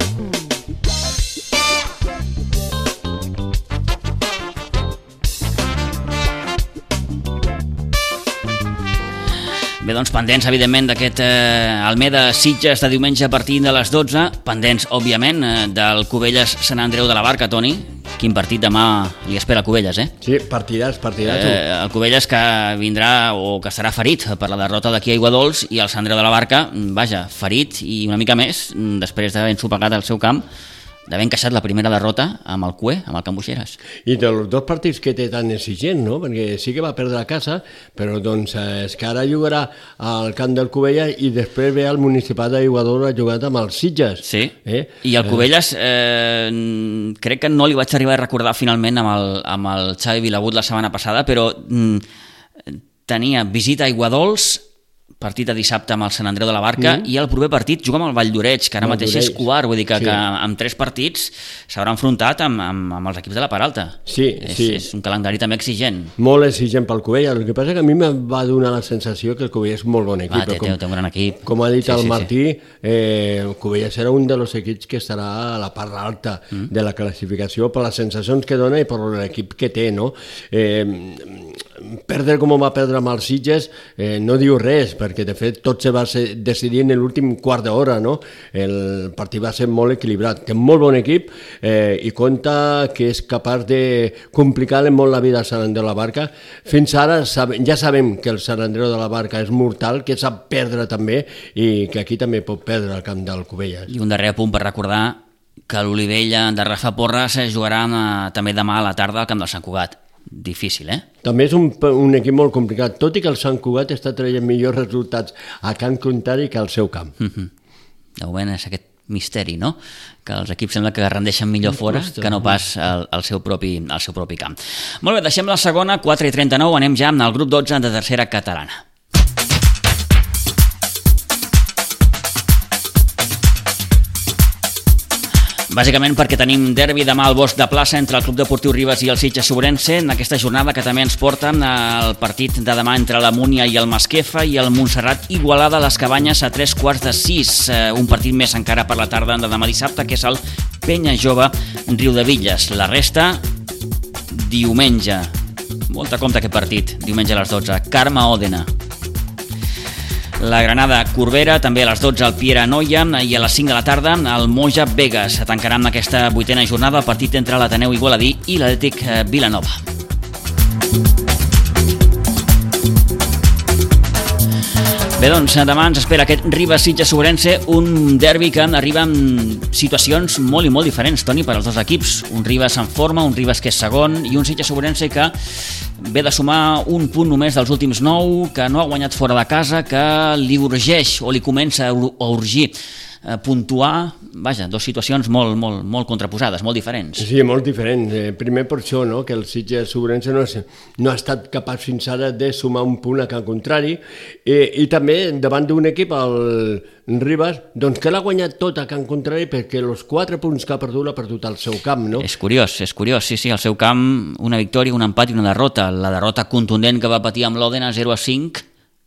Bé, doncs pendents, evidentment, d'aquest eh, Almeda-Sitges de diumenge a partir de les dotze. Pendents, òbviament, eh, del Cubelles-Sant Andreu de la Barca, Toni. Quin partit demà li espera a Cubelles, eh? Sí, partidàs, partidàs. Eh, el Cubelles que vindrà o que estarà ferit per la derrota d'aquí a Aiguadols i el Sant Andreu de la Barca, vaja, ferit i una mica més, després d'haver ensopegat el seu camp, d'haver encaixat la primera derrota amb el Cue, amb el Can Buixeres. I dels dos partits que té tan exigent, no? Perquè sí que va perdre a casa, però doncs és que ara jugarà al camp del Cubelles i després ve al Municipal d'Aiguadols a jugar amb els Sitges. Sí, eh? I el Cubelles eh, crec que no li vaig arribar a recordar finalment amb el, amb el Xavi Vilagut la setmana passada, però mm, tenia visita a Aiguadols, partit de dissabte amb el Sant Andreu de la Barca mm. i el proper partit juga amb el Valldoreix, que ara mateix és quart, vull dir que, sí. que amb tres partits s'haurà enfrontat amb, amb, amb els equips de la part alta. Sí, és, sí. És un calendari també exigent. Molt exigent pel Cubelles, el que passa que a mi em va donar la sensació que el Cubelles és molt bon equip. Va, té, com, té un gran equip. Com ha dit sí, el sí, Martí, sí. eh, el Cubelles serà un dels equips que estarà a la part alta mm. de la classificació per les sensacions que dona i per l'equip que té, no? Eh, perdre com va perdre amb els Sitges eh, no diu res, perquè de fet tot se va ser, decidir en l'últim quart d'hora, no? El partit va ser molt equilibrat, té un molt bon equip eh, i compta que és capaç de complicar-li molt la vida al Sant Andreu de la Barca. Fins ara sabe, ja sabem que el Sant Andreu de la Barca és mortal, que sap perdre també i que aquí també pot perdre al camp del Cubelles. I un darrer punt per recordar que l'Olivella de Rafa Porras jugarà eh, també demà a la tarda al camp del Sant Cugat. Difícil, eh? També és un, un equip molt complicat, tot i que el Sant Cugat està traient millors resultats a Can Contrari que al seu camp. Mm-hmm. De moment és aquest misteri, no? Que els equips sembla que rendeixen millor fora que no pas al, al, seu propi, al seu propi camp. Molt bé, deixem la segona, quatre i trenta-nou, anem ja amb el grup dotze de tercera catalana. Bàsicament perquè tenim derbi demà al Bosc de Plaça entre el Club Deportiu Ribes i el Sitges Sobrense, en aquesta jornada que també ens porta al partit de demà entre la Múnia i el Masquefa i el Montserrat Igualada a les Cabanyes a tres quarts de sis, un partit més encara per la tarda de demà dissabte, que és el Penya Jove Riudevilles. La resta, diumenge, Molta compte aquest partit, diumenge a les dotze. Carme Òdena. La Granada Corbera, també a les dotze el Piera Noia i a les cinc de la tarda el Moja Vegas. Tancarà amb aquesta vuitena jornada el partit entre l'Ateneu Igualadí i l'Atlètic Vilanova. Bé, doncs, demà ens espera aquest Ribes-Sitges-Ourense, un derbi que arriba amb situacions molt i molt diferents, Toni, per als dos equips. Un Ribes en forma, un Ribes que és segon, i un Sitges-Ourense que ve de sumar un punt només dels últims nou, que no ha guanyat fora de casa, que li urgeix o li comença a urgir a puntuar. Vaja, dues situacions molt, molt, molt contraposades, molt diferents. Sí, molt diferents. Eh, primer per això, no?, que el Sitges-Ourense no, no ha estat capaç fins ara de sumar un punt a Can Contrari, eh, i també davant d'un equip, el Ribes, doncs que l'ha guanyat tot a Can Contrari, perquè els quatre punts que ha perdut l'ha perdut al seu camp, no? És curiós, és curiós, sí, sí, al seu camp una victòria, un empat i una derrota. La derrota contundent que va patir amb l'Òdena zero a cinc.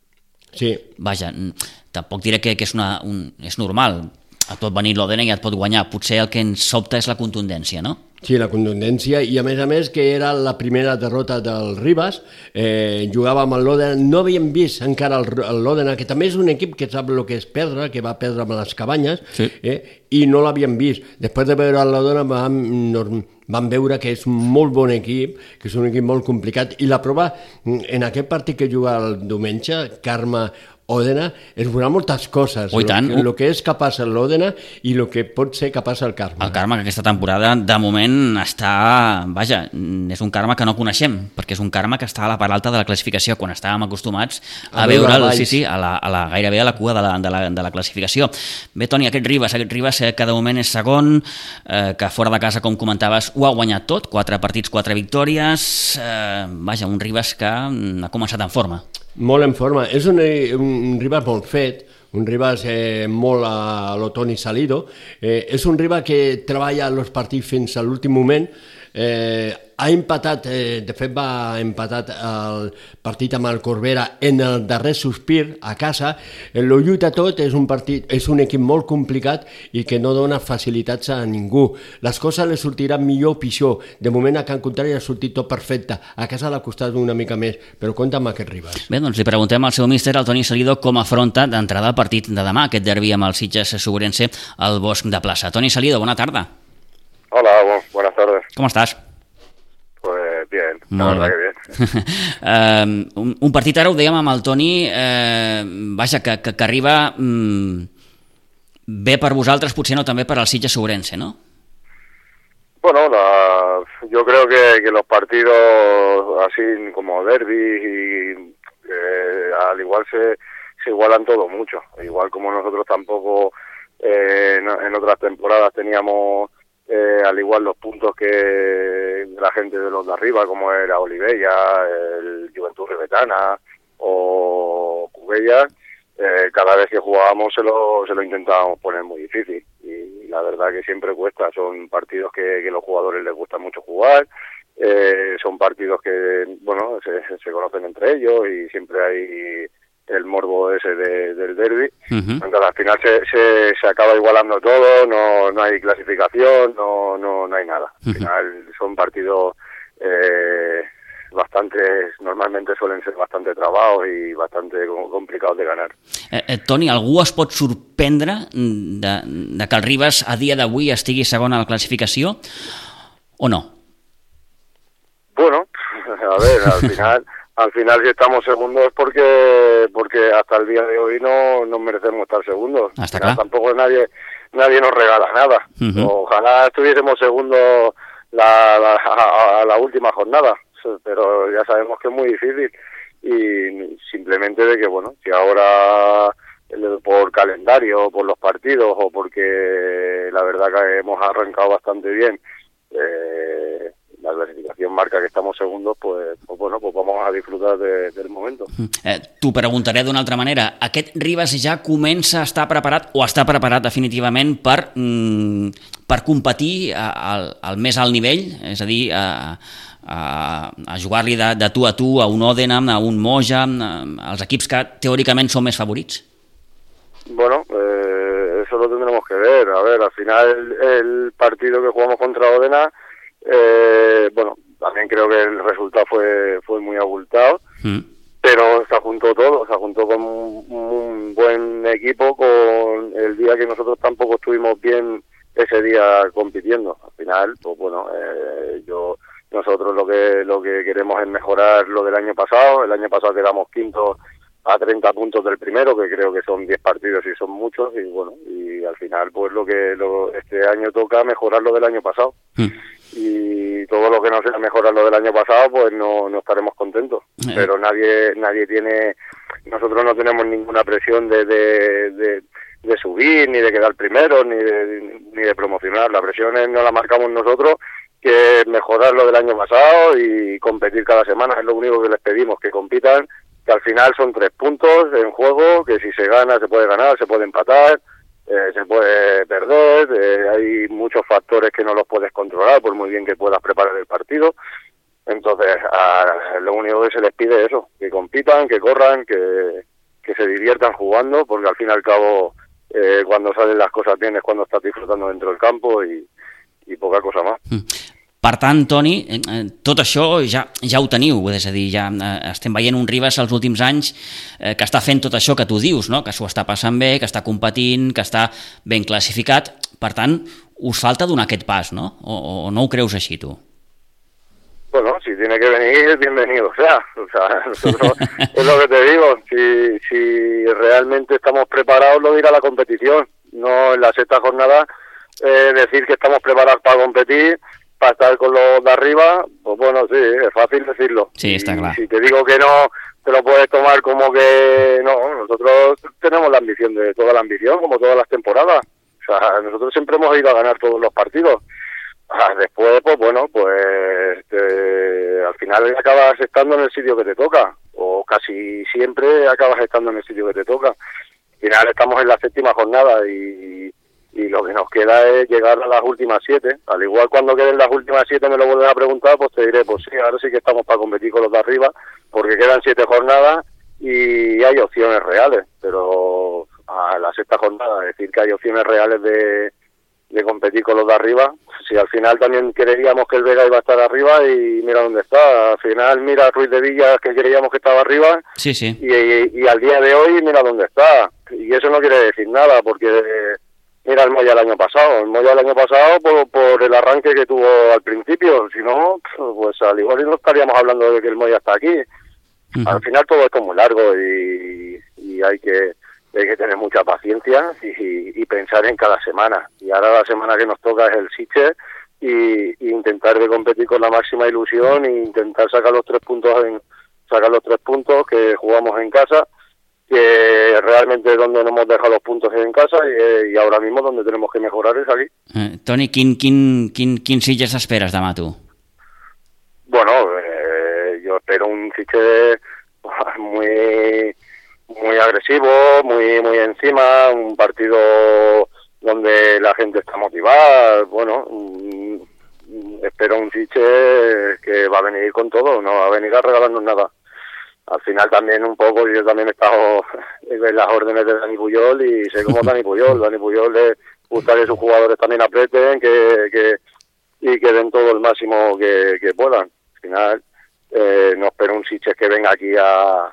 Sí. Vaja, tampoc diré que, que és, una, un, és normal. Et pot venir l'Òdena i et pot guanyar. Potser el que ens sobta és la contundència, no? Sí, la contundència, i a més a més que era la primera derrota del Ribes, eh, jugava amb l'Òdena, no havíem vist encara l'Òdena, que també és un equip que sap el que és perdre, que va perdre amb les Cabanyes, sí. eh, i no l'havíem vist. Després de veure l'Òdena vam, vam veure que és un molt bon equip, que és un equip molt complicat, i la prova en aquest partit que juga el diumenge, Carme Òdena, es veurà moltes coses, oh, tant. El que és capaç l'Òdena i el que pot ser capaç el Carme. El Carme, que aquesta temporada de moment està, vaja, és un Carme que no coneixem, perquè és un Carme que està a la part alta de la classificació, quan estàvem acostumats a, a veure'l, sí, sí, a la, a la, gairebé a la cua de la, de, la, de la classificació. Bé, Toni, aquest Ribes, aquest Ribes que de moment és segon, eh, que fora de casa, com comentaves, ho ha guanyat tot, quatre partits, quatre victòries, eh, vaja, un Ribes que ha començat en forma. Molt en forma. És un, un Ribes molt fet, un Ribes eh, molt a lo Toni Salido. Eh, és un Ribes que treballa els partits fins a l'últim moment. Eh, ha empatat, eh, de fet va empatat el partit amb el Corbera en el darrer sospir a casa. Eh, lo lluita tot, és un partit, és un equip molt complicat i que no dona facilitats a ningú. Les coses li sortiran millor o pitjor. De moment a Can Contrari ha sortit tot perfecte. A casa l'ha costat una mica més, però compta amb aquest Ribes. Bé, doncs li preguntem al seu míster, al Toni Salido, com afronta d'entrada el partit de demà, aquest derbi amb el Sitges-Ourense al Bosc de Plaça. Toni Salido, bona tarda. Hola, bu buenas tardes. ¿Cómo estás? Pues bien, Molt la verdad bé. que bien. uh, un, un partit, ara ho dèiem amb el Toni, eh, vaja, que, que, que arriba mm, bé per vosaltres, potser no també per al Sitges-Ourense, ¿no? Bueno, la, yo creo que, que los partidos así como derbi y eh, al igual se, se igualan todo mucho. Igual como nosotros tampoco eh, en, en otras temporadas teníamos eh, al igual los puntos que la gente de los de arriba, como era Olivella, el Juventud Ribetana o Cubella, eh, cada vez que jugábamos se lo, se lo intentábamos poner muy difícil. Y la verdad que siempre cuesta, son partidos que, que a los jugadores les gusta mucho jugar, eh, son partidos que, bueno, se, se conocen entre ellos y siempre hay el morbo ese de, del derbi. Uh-huh. Entonces al final se, se, se acaba igualando todo, no, no hay clasificación, no, no, no hay nada. Al final son partidos eh, bastante, normalmente suelen ser bastante trabados y bastante complicados de ganar. Eh, eh, Toni, algú es pot sorprendre de, de que el Ribes a dia d'avui estigui segon a la classificació o no? Bueno, a ver, al final... Al final si estamos segundos es porque porque hasta el día de hoy no, no merecemos estar segundos. Hasta acá. Tampoco nadie nadie nos regala nada. Uh-huh. Ojalá estuviésemos segundos la, la, a, a la última jornada, pero ya sabemos que es muy difícil y simplemente de que, bueno, si ahora por calendario, por los partidos o porque la verdad que hemos arrancado bastante bien, eh, la clasificación marca que estamos segundos, pues, pues bueno, pues vamos a disfrutar de, del momento. Eh, T'ho preguntaré d'una altra manera. Aquest Ribes ja comença a estar preparat o està preparat definitivament per, mm, per competir al, al més alt nivell, és a dir, a, a, a jugar-li de, de tu a tu a un Òdena, a un Moja, als equips que teòricament són més favorits? Bueno, eh, eso lo tendremos que ver. A ver, al final el, el partido que jugamos contra Òdena, Eh, bueno, también creo que el resultado fue fue muy abultado, mm. pero se juntó todo, se juntó con un, un buen equipo, con el día que nosotros tampoco estuvimos bien ese día compitiendo. Al final, pues bueno, eh, yo nosotros lo que lo que queremos es mejorar lo del año pasado. El año pasado quedamos quintos a treinta puntos del primero, que creo que son diez partidos y son muchos, y bueno, y al final pues lo que lo, este año toca mejorar lo del año pasado. Mm. Y todo lo que no sea mejorar lo del año pasado, pues no, no estaremos contentos. Eh. Pero nadie nadie tiene, nosotros no tenemos ninguna presión de, de, de, de subir, ni de quedar primero, ni de, ni de promocionar. La presión es, no la marcamos nosotros, que es mejorar lo del año pasado y competir cada semana. Es lo único que les pedimos, que compitan, que al final son tres puntos en juego, que si se gana se puede ganar, se puede empatar, eh, se puede perder, eh, hay muchos factores que no los puedes controlar por muy bien que puedas preparar el partido. Entonces a, lo único que se les pide es eso, que compitan, que corran, que, que se diviertan jugando, porque al fin y al cabo eh, cuando salen las cosas bien es cuando estás disfrutando dentro del campo, y, i poca cosa més. Mm. Per tant, Toni, eh, tot això ja, ja ho teniu, és a dir, ja eh, estem veient un Ribas els últims anys eh, que està fent tot això que tu dius, no? Que s'ho està passant bé, que està competint, que està ben classificat. Per tant, us falta donar aquest pas, no? O, o no ho creus així, tu? Bueno, si tiene que venir, bienvenido sea. O sea, nosotros, es lo que te digo, si, si realmente estamos preparados, lo dirá la competición, no en la sexta jornada. Eh, decir que estamos preparados para competir, para estar con los de arriba, pues bueno, sí, es fácil decirlo. Sí, está claro. Y si te digo que no, te lo puedes tomar como que no. Nosotros tenemos la ambición, de toda la ambición, como todas las temporadas. O sea, nosotros siempre hemos ido a ganar todos los partidos. Ah, después, pues bueno, pues te, al final acabas estando en el sitio que te toca, o casi siempre acabas estando en el sitio que te toca. Al final estamos en la séptima jornada y y lo que nos queda es llegar a las últimas siete. Al igual cuando queden las últimas siete me lo vuelven a preguntar, pues te diré, pues sí, ahora sí que estamos para competir con los de arriba, porque quedan siete jornadas y hay opciones reales, pero a la sexta jornada decir que hay opciones reales de, de competir con los de arriba, si al final también creíamos que el Vega iba a estar arriba y mira dónde está, al final mira Ruiz de Villas, que creíamos que estaba arriba, sí, sí. Y, y, y al día de hoy mira dónde está, y eso no quiere decir nada, porque mira el Moya el año pasado, el Moya el año pasado por, por el arranque que tuvo al principio, si no, pues al igual no estaríamos hablando de que el Moya está aquí. Uh-huh. Al final todo esto es muy largo y, y hay que hay que tener mucha paciencia y, y pensar en cada semana. Y ahora la semana que nos toca es el Sitges y, y intentar de competir con la máxima ilusión e intentar sacar los tres puntos en sacar los tres puntos que jugamos en casa, que realmente donde no hemos dejado los puntos es en casa y, y ahora mismo donde tenemos que mejorar es aquí. Eh, Toni, quin, quin, quin, quin Sitges esperes demà tu? Bueno, eh, yo espero un Sitges muy muy agresivo, muy muy encima, un partido donde la gente está motivada, bueno, mm, espero un Sitges que va a venir con todo, no va a venir a regalarnos nada. Al final también un poco, yo también he estado en las órdenes de Dani Puyol y sé cómo Dani Puyol. Dani Puyol le gusta que sus jugadores también aprieten que, que, y que den todo el máximo que, que puedan. Al final eh, no espero un Sitges que venga aquí a,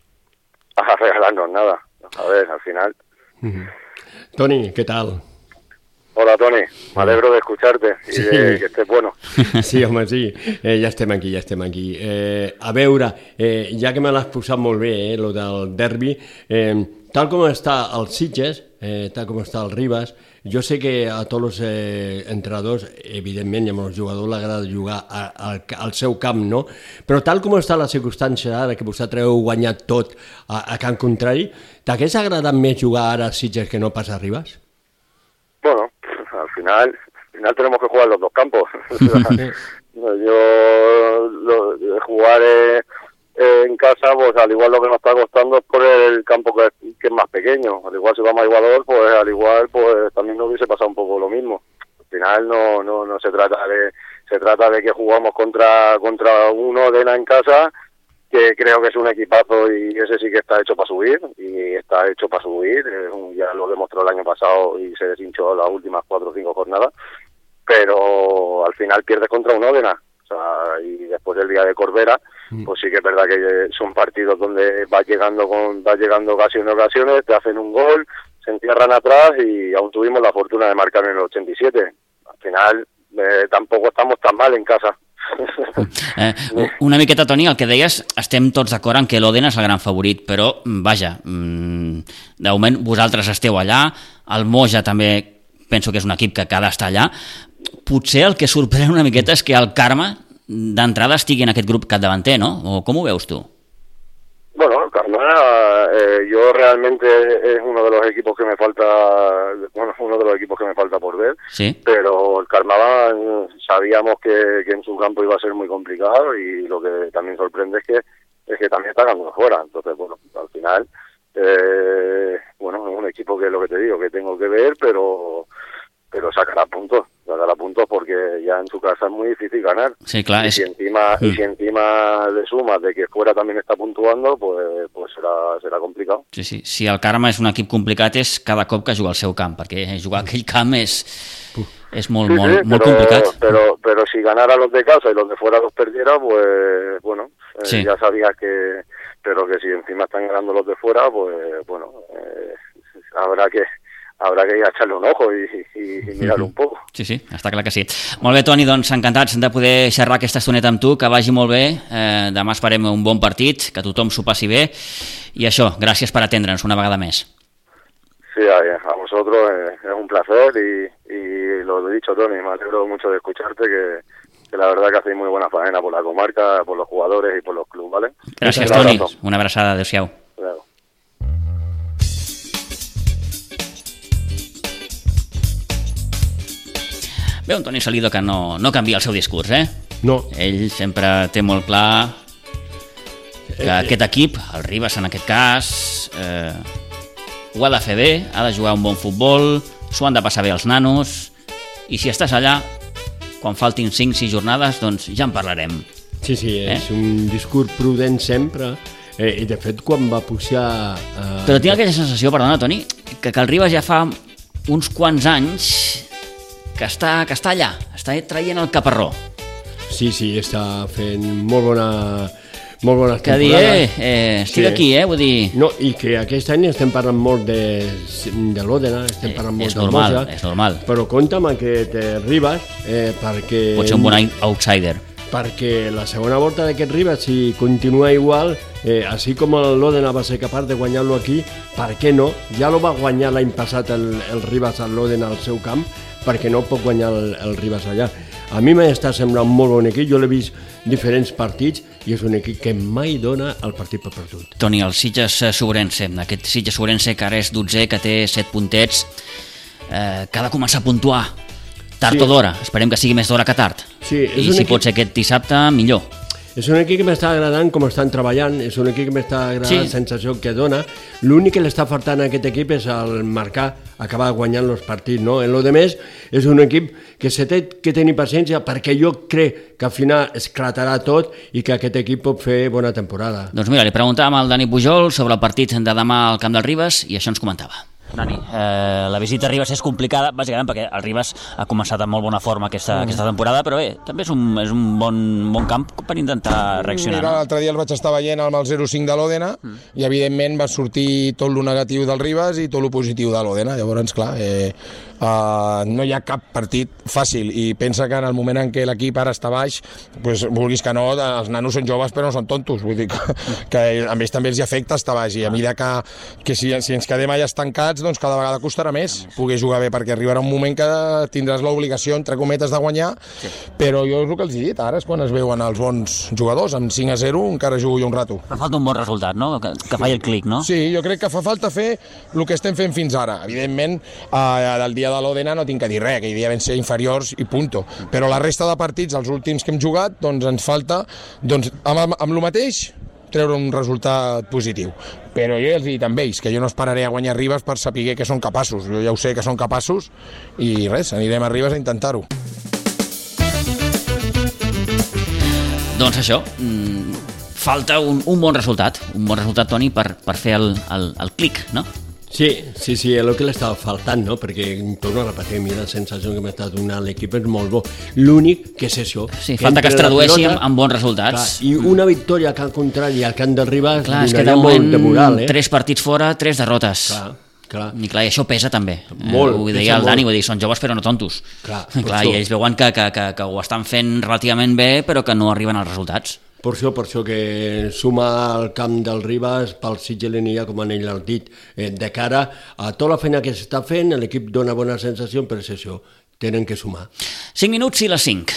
a regalarnos nada. A ver, al final. Uh-huh. Toni, ¿qué tal? Hola, Toni, me alegro de escucharte i sí. de que estés bueno. Sí, home, sí, eh, ja estem aquí, ja estem aquí. Eh, a veure, eh, ja que me l'has posat molt bé, eh, lo del derbi, eh, tal com està el Sitges, eh, tal com està el Ribas, jo sé que a tots els eh, entrenadors, evidentment, i a els jugadors l'agrada jugar a, a, al seu camp, no? Però tal com està la circumstància ara, que vosaltres heu guanyat tot a, a camp contrari, t'hagués agradat més jugar ara al Sitges que no pas a Ribas? Bueno, al final, al final tenemos que jugar los dos campos. Yo lo, jugar eh, en casa, pues al igual lo que nos está costando es por el campo que, que es más pequeño. Al igual si vamos a Igualador, pues al igual pues también nos hubiese pasado un poco lo mismo. Al final no no no se trata de se trata de que jugamos contra contra un Odena en casa, que creo que es un equipazo y ese sí que está hecho para subir, y está hecho para subir, ya lo demostró el año pasado y se deshinchó las últimas cuatro o cinco jornadas, pero al final pierdes contra un Ódena, O sea, y después del día de Corbera, mm. pues sí que es verdad que son partidos donde vas llegando con vas llegando ocasiones ocasiones, te hacen un gol, se encierran atrás y aún tuvimos la fortuna de marcar en el ochenta y siete. Al final eh, tampoco estamos tan mal en casa. Eh, una miqueta, Toni, el que deies, estem tots d'acord en que l'Òdena és el gran favorit, però, vaja, de moment vosaltres esteu allà, el Moja també penso que és un equip que ha d'estar allà. Potser el que sorprèn una miqueta és que el Carme d'entrada estigui en aquest grup capdavanter, ¿no? O com ho veus tu? Bueno, el Carme, eh, yo realmente es uno de los equipos que me falta, bueno, uno de los equipos que me falta por ver, sí. Pero el Carnaval sabíamos que, que en su campo iba a ser muy complicado y lo que también sorprende es que es que también está ganando fuera, entonces bueno, al final, eh, bueno, es un equipo que es lo que te digo, que tengo que ver, pero pero sacará puntos, sacará puntos porque ya en su casa es muy difícil ganar. Sí, clar. Y si encima, mm. y si encima le sumas de que fuera también está puntuando, pues, pues será, será complicado. Sí, sí. Si el Carme és un equip complicat és cada cop que juga al seu camp, perquè jugar aquell camp és, és molt, sí, molt, sí, molt pero, complicat. Pero, pero si ganara los de casa y los de fuera los perdiera, pues bueno, eh, sí. ya sabías que... Pero que si encima están ganando los de fuera, pues bueno, eh, habrá que... habrà que echarle un ojo i, i, i mirar-lo un poc. Sí, sí, està clar que sí. Molt bé, Toni, doncs encantats de poder xerrar aquesta estoneta amb tu, que vagi molt bé, eh, demà esperem un bon partit, que tothom s'ho passi bé, i això, gràcies per atendre'ns una vegada més. Sí, a, a vosotros eh, es un placer y, y lo he dicho, Toni, me alegro mucho de escucharte, que, que la verdad que hacéis muy buena faena por la comarca, por los jugadores y por los clubes, ¿vale? Gràcies, Toni, una abraçada, adéu-siau. Adéu. Bé, un Toni Salido que no, no canvia el seu discurs, eh? No. Ell sempre té molt clar que aquest equip, el Ribas en aquest cas, eh, ho ha de fer bé, ha de jugar un bon futbol, s'ho han de passar bé els nanos, i si estàs allà, quan faltin cinc sis jornades, doncs ja en parlarem. Sí, sí, és eh? un discurs prudent sempre, eh, i de fet quan va pujar... Eh... Però tinc aquella sensació, perdona, Toni, que, que el Ribas ja fa uns quants anys que està, que està allà, està traient el caparró. Sí, sí, està fent molt bona, molt bones que temporades. Que dir, eh, eh, estic sí. aquí, eh, vull dir... No, i que aquest any estem parlant molt de, de l'Òdena, estem parlant molt és del normal, Moja. És normal, però compta amb aquest eh, Ribas, eh, perquè... Pot ser un bon outsider. Perquè la segona volta d'aquest Ribas, si continua igual, eh, així com l'Òdena va ser capaç de guanyar-lo aquí, per què no? Ja lo va guanyar l'any passat el, el Ribas a l'Òdena al seu camp, perquè no pot guanyar el, el Ribas allà. A mi m'està semblant molt bon equip, jo l'he vist diferents partits i és un equip que mai dona el partit per perdut. Toni, el Sitges Sobrense, aquest Sitges Sobrense que ara és dotzè, que té set puntets, eh, que ha de començar a puntuar tard sí. o d'hora, esperem que sigui més d'hora que tard. Sí, i si equip... pot ser aquest dissabte, millor. És un equip que m'està agradant com estan treballant, és un equip que m'està agradant sí. la sensació que dona. L'únic que l'està faltant a aquest equip és el marcar, acabar guanyant els partits, no? En lo de més, és un equip que se té que tenir paciència perquè jo crec que al final esclatarà tot i que aquest equip pot fer bona temporada. Doncs mira, li preguntàvem al Dani Pujol sobre el partit de demà al Camp del Ribas i això ens comentava. Dani, eh, la visita a Ribas és complicada, bàsicament perquè el Ribas ha començat amb molt bona forma aquesta, mm. aquesta temporada, però bé, també és un, és un bon, bon camp per intentar reaccionar. Mira, l'altre dia el vaig estar veient amb el zero cinc de l'Òdena mm. i evidentment va sortir tot lo negatiu del Ribas i tot lo positiu de l'Òdena, llavors clar, eh, eh, no hi ha cap partit fàcil i pensa que en el moment en què l'equip ara està baix, pues, vulguis que no, els nanos són joves però no són tontos, vull dir que, que a ells també els afecta estar baix i a mesura que, que si, si ens quedem allà estancats doncs cada vegada costarà més poder jugar bé, perquè arribarà un moment que tindràs l'obligació, entre cometes, de guanyar, sí. però jo és el que els he dit, ara és quan es veuen els bons jugadors, amb cinc a zero encara jugo jo un rato. Fa falta un bon resultat, no? Que, que faci el clic, no? Sí, jo crec que fa falta fer el que estem fent fins ara. Evidentment, eh, del dia de l'Òdena no tinc que dir res, que hi havia ben ser inferiors i punto, però la resta de partits, els últims que hem jugat, doncs ens falta, doncs, amb, amb, amb el mateix, treure un resultat positiu. Però jo ja els he dit amb ells que jo no esperaré a guanyar Ribas per saber que són capaços. Jo ja ho sé que són capaços i res, anirem a Ribas a intentar-ho. Doncs això, falta un, un bon resultat, un bon resultat, Toni, per, per fer el, el, el clic, no? Sí, sí, sí, és el que l'estava faltant, no? Perquè, torno a repetir, a mi la sensació que m'ha estat donant l'equip és molt bo. L'únic que és això. Sí, falta que es tradueixi amb, amb bons resultats. Clar, i una victòria al camp contrari al camp del Ribas clar, és que de moment, de moral, eh? tres partits fora, tres derrotes. Clar. Clar. I clar, i això pesa també. Molt, eh, ho deia el Dani, vull dir, són joves però no tontos. Clar, clar i ells veuen que, que, que, que ho estan fent relativament bé però que no arriben als resultats. Per això, per això que suma al camp del Ribas pel Sitges l'Enilla, com en ell ha dit, eh, de cara a tota la feina que s'està fent, l'equip dona bona sensació, però és això, tenen que sumar. cinc minuts i les cinc.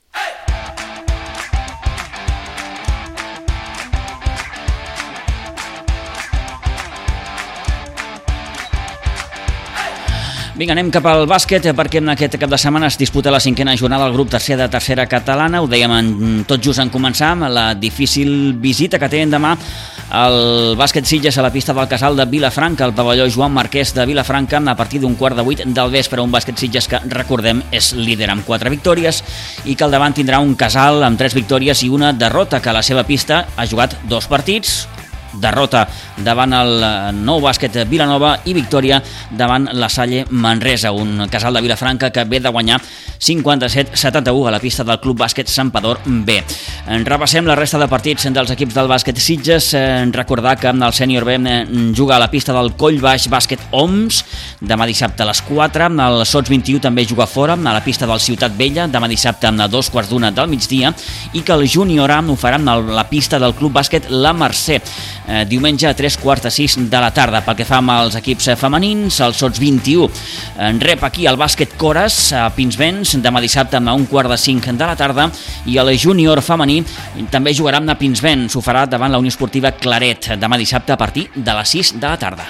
Vinga, anem cap al bàsquet perquè en aquest cap de setmana es disputa la cinquena jornada del grup tercer de tercera catalana. Ho dèiem en, tot just en començar amb la difícil visita que tenen demà el bàsquet Sitges a la pista del Casal de Vilafranca, al pavelló Joan Marquès de Vilafranca, a partir d'un quart de vuit del vespre. Un bàsquet Sitges que, recordem, és líder amb quatre victòries i que al davant tindrà un Casal amb tres victòries i una derrota, que a la seva pista ha jugat dos partits, derrota davant el Nou Bàsquet Vilanova i victòria davant la Salle Manresa, un Casal de Vilafranca que ve de guanyar cinquanta-set a setanta-u a la pista del Club Bàsquet Santpedor B. Repassem la resta de partits dels equips del bàsquet Sitges. Recordar que el sènior B juga a la pista del Collbaix Bàsquet Oms demà dissabte a les quatre, el Sots vint-i-u també juga fora a la pista del Ciutat Vella demà dissabte a dos quarts d'una del migdia, i que el Júnior A ho farà a la pista del Club Bàsquet La Mercè diumenge a tres quarts de sis de la tarda. Pel que fa als equips femenins, el Sots vint-i-u rep aquí el bàsquet Cores a Pinsbens demà dissabte a un quart de cinc de la tarda, i el júnior femení també jugarà a Pinsbens, ho farà davant la Unió Esportiva Claret demà dissabte a partir de les sis de la tarda.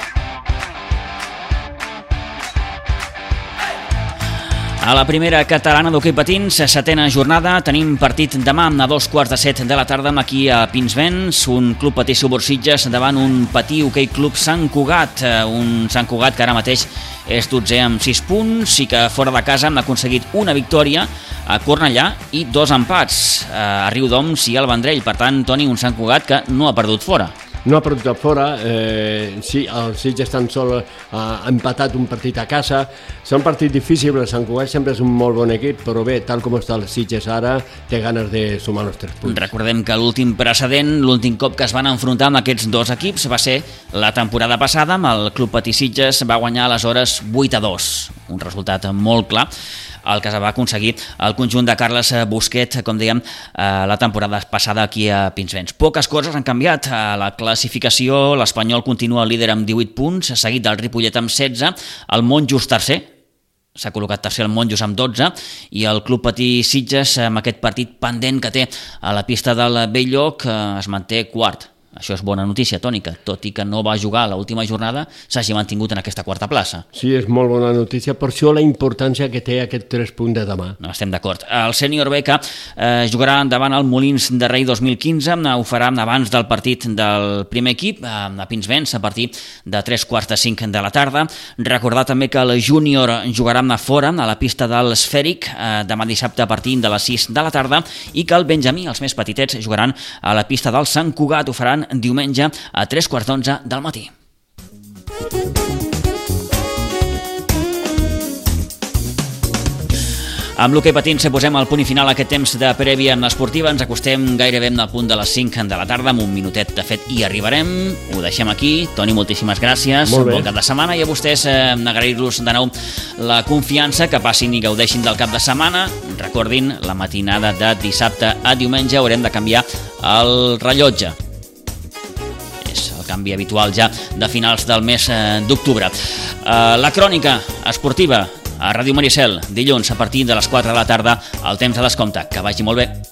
A la primera catalana d'hoquei patins, setena jornada, tenim partit demà a dos quarts de set de la tarda aquí a Pinsbens, un club patí Subur Sitges davant un patí hoquei club Sant Cugat, un Sant Cugat que ara mateix és dotzè amb sis punts i que fora de casa han aconseguit una victòria a Cornellà i dos empats a Riudoms i al Vendrell. Per tant, Toni, un Sant Cugat que no ha perdut fora. No ha perdut fora, eh, sí, el Sitges tan sol ha empatat un partit a casa. És un partit difícil, el Sant Cugat sempre és un molt bon equip, però bé, tal com està el Sitges ara, té ganes de sumar els tres punts. Recordem que l'últim precedent, l'últim cop que es van enfrontar amb aquests dos equips va ser la temporada passada, amb el Club Patí Sitges va guanyar aleshores vuit a dos, un resultat molt clar, el que va aconseguir el conjunt de Carles Busquet, com dèiem, la temporada passada aquí a Pinsbens. Poques coses han canviat. A la classificació, l'Espanyol continua líder amb divuit punts, seguit del Ripollet amb setze, el Monjos tercer, s'ha col·locat tercer el Monjos amb dotze, i el Club Patí Sitges, amb aquest partit pendent que té a la pista del Belllloc, es manté quart. Això és bona notícia, Toni, que tot i que no va jugar a l'última jornada, s'hagi mantingut en aquesta quarta plaça. Sí, és molt bona notícia, per això la importància que té aquest tres punts de demà. No, estem d'acord. El sènior B que eh, jugarà davant el Molins de Rei dos mil quinze, ho farà abans del partit del primer equip, a Pinsbens, a partir de tres quarts de cinc de la tarda. Recordar també que el júnior jugarà a fora, a la pista de l'Esfèric, eh, demà dissabte a partir de les sis de la tarda, i que el Benjamí, els més petitets, jugaran a la pista del Sant Cugat, ho faran diumenge a tres quarts d'onze del matí. Amb l'hoquei patins posem el punt i final a aquest temps de prèvia en l'esportiva. Ens acostem gairebé al punt de les cinc de la tarda, amb un minutet de fet hi arribarem. Ho deixem aquí. Toni, moltíssimes gràcies. Bon cap de setmana, i a vostès eh, agrair-los de nou la confiança, que passin i gaudeixin del cap de setmana. Recordin, la matinada de dissabte a diumenge haurem de canviar el rellotge. És el canvi habitual ja de finals del mes eh, d'octubre. Eh, la crònica esportiva a Ràdio Maricel, dilluns a partir de les quatre de la tarda, al temps de descompte. Que vagi molt bé.